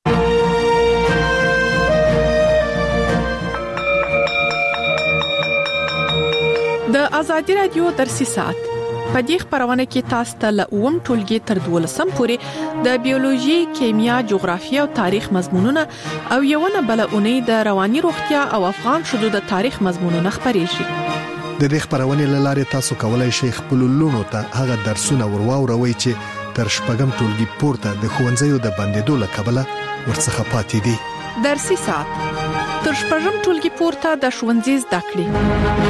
د ازادي رادیو درسي ساعت په دې خبرونه کې تاسو ته له اووم ټولګي تر دولسم پورې د بیولوژي، کیمیا، جغرافیه او تاریخ مضمونونه او یوونه بل اونۍ د رواني روغتیا او افغان شذو د تاریخ مضمونونه خبرېږي د دې خبرونې لاره تاسو کولای شئ خپل لونو ته هغه درسونه ورواوروي چې تر شپږم ټولګي پورته د ښوونځیو د بندیدو له کبله ورڅخه پاتې دي درسي ساعت تر شپږم ټولګي پورته د ښوونځي زده کړې